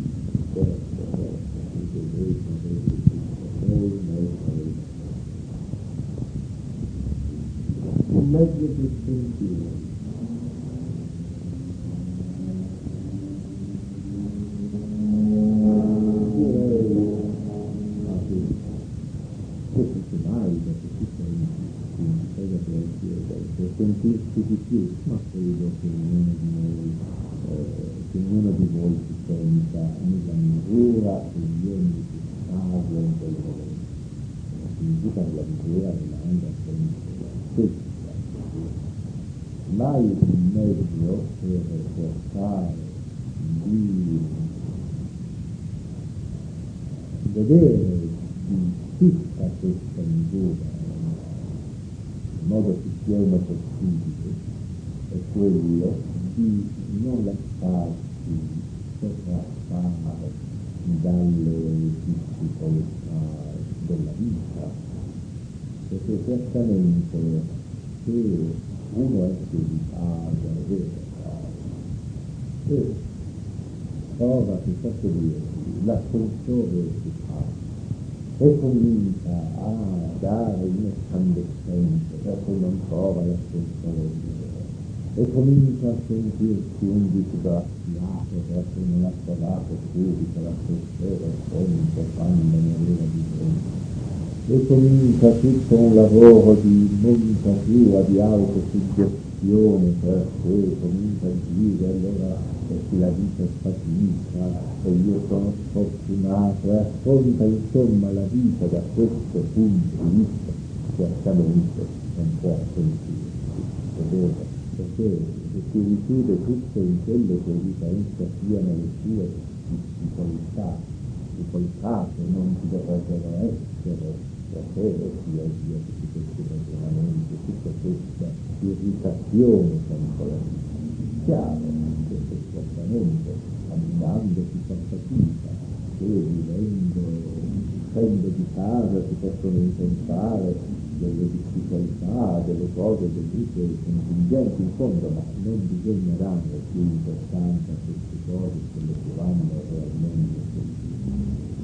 un mezzo di sentire sentirsi di più, ma credo che ognuno di voi si senta nella misura che io mi dissago in quel momento, significa nella misura dell'anda stessa, mai un mezzo per cercare di vedere in tutta questa misura in modo più pieno possibile è quello di non lasciarsi sopraffare dalle difficoltà della vita, perché certamente se uno è dedicato a vero e trova, che posso dirti, l'ascensore si fa e comincia a dare un'escandescenza perché non trova l'ascensore e comincia a sentirsi un disgraziato perché non ha trovato subito l'ascensore pronto quando ne aveva bisogno e comincia tutto un lavoro di montatura, di autosuggestione perché comincia a dire allora la vita è fatica e io sono sfortunato e affronta insomma la vita da questo punto di vista certamente non può sentirsi, perché si richiude tutto in quello che gli pensa siano le sue difficoltà che non ci dovrebbero essere, perché sia tutti questi ragionamenti, tutta questa irritazione contro la vita. Chiaro che certamente andando si fa fatica, che uscendo di casa si possono incontrare delle difficoltà, delle cose dovute contingenti in fondo, ma non bisogna dare più importanza a queste cose, quelle che vanno realmente sentite.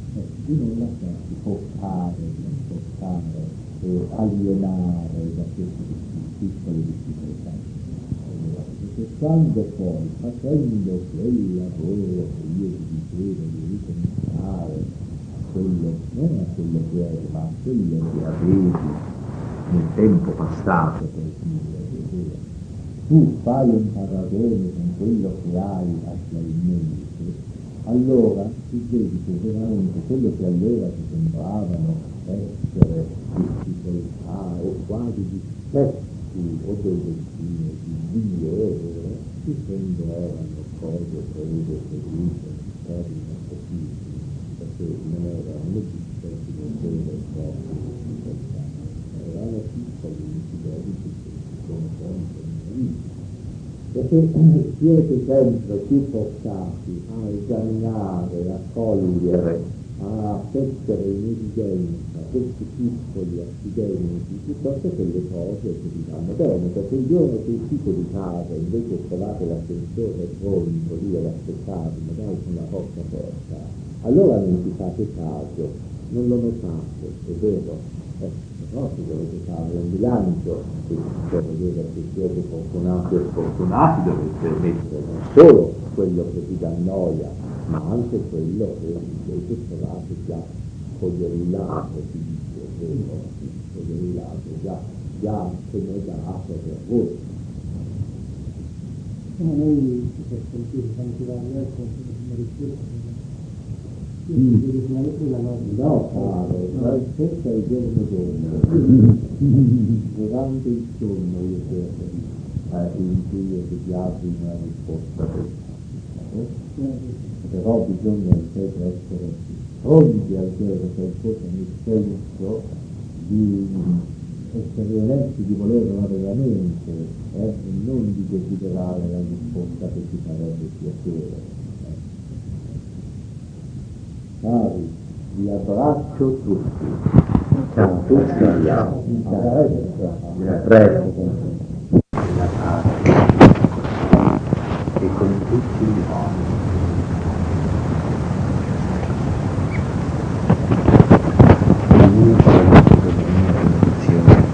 di non lasciarsi portare, trasportare e alienare da queste piccole difficoltà. Perché quando poi, facendo quel lavoro che io vi dicevo di ricominciare a quello, non a quello che eri, ma a quello che avevi nel tempo passato, per dire, tu fai un paragone con quello che hai attualmente, allora tu vedi che veramente quello che allora ti sembravano essere difficoltà o quasi difetti o del destino di Dio, ti sembrano cose prese sedute, termine così, perché non erano né difetti né vere e proprie difficoltà, erano piccoli incidenti che si sono sempre nella perché siete sempre più portati a esaminare, a cogliere, a mettere in evidenza questi piccoli accidenti piuttosto che le cose che vi vanno bene, perché il giorno che uscite di casa invece trovate l'ascensore pronto lì ad aspettarvi, magari con la porta aperta, allora non ci fate caso, non lo notate, è vero? No, se dovete fare un bilancio per vedere se siete fortunati o sfortunati, dovete mettere non solo quello che vi dà noia, ma anche quello che invece trovate già scoderillato, si dice, scoderillato, già accomodato per voi. Noi per sentire tanti vari una richiesta. No, ma aspetta il giorno dopo, durante il sonno io credo, in cui io ti apri una risposta però bisogna sempre essere pronti a quello che è cosa nel senso di essere onesti, di volerla veramente, e non di desiderare la risposta che ti farebbe piacere. Cari, vi abbraccio tutti. Ciao, Tutti. ciao. Prego. La pace e con tutti gli uomini. Io saluto la mia benedizione a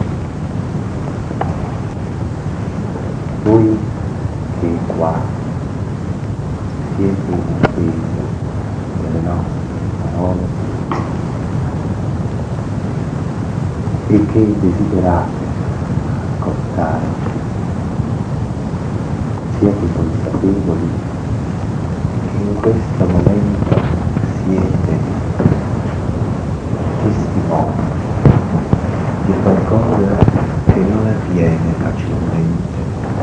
voi che qua siete difesi delle nostre parole e che desiderate ascoltare, siete consapevoli che in questo momento siete testimoni di qualcosa che non avviene facilmente,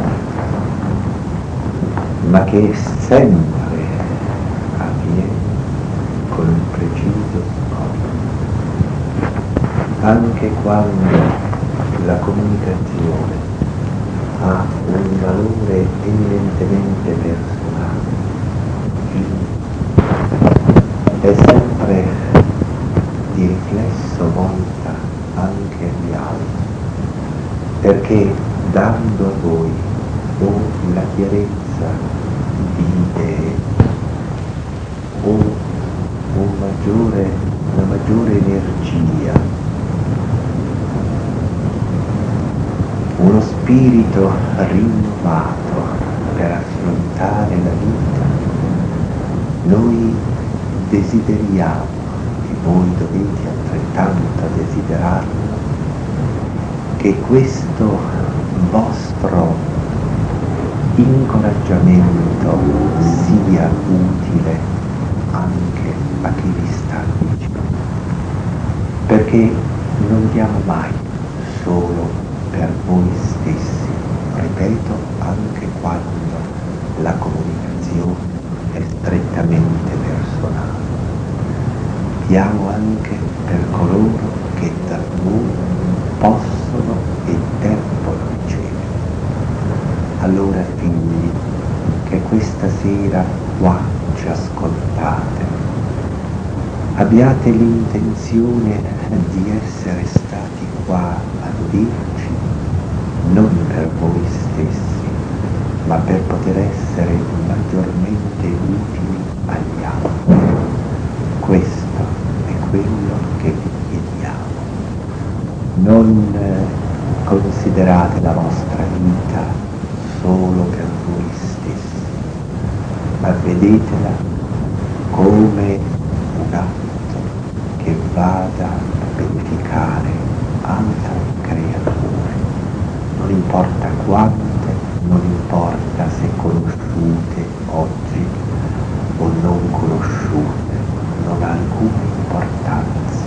ma che sempre avviene con un preciso scopo, anche quando la comunicazione ha un valore eminentemente personale, è sempre di riflesso volta anche agli altri, perché dando a voi o la chiarezza di idee o una maggiore energia, uno spirito rinnovato per affrontare la vita, noi desideriamo, e voi dovete altrettanto desiderarlo, che questo vostro incoraggiamento sia utile anche a chi vi sta vicino, perché non diamo mai solo per voi stessi, ripeto, anche quando la comunicazione è strettamente personale. Diamo anche per coloro che da voi possono e debbono ricevere. Allora, figli, che questa sera qua ci ascoltate, abbiate l'intenzione di essere stati qua a dirci non per voi stessi, ma per poter essere maggiormente utili agli altri. Questo Non considerate la vostra vita solo per voi stessi, ma vedetela come un atto che vada a beneficare altre creature. Non importa quante, non importa se conosciute oggi o non conosciute, non ha alcuna importanza,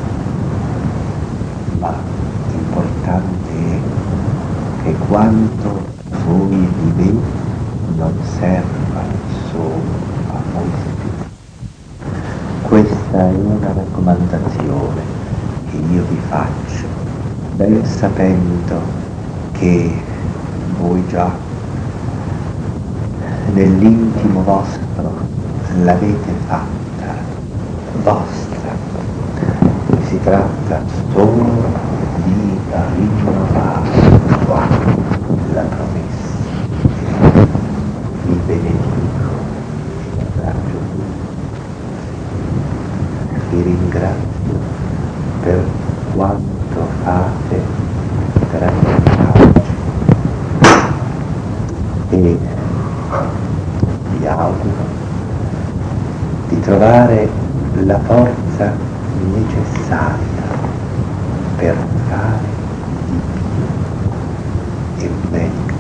ma importante è che quanto voi vivete non serva solo a voi stessi. Questa è una raccomandazione che io vi faccio, ben sapendo che voi già nell'intimo vostro l'avete fatta vostra. Si tratta solo di rinnovare qua la promessa. Vi benedico e vi abbraccio tutti. Vi ringrazio per quanto fate per aiutarci e vi auguro di trovare la forza necessaria per fare di più e meglio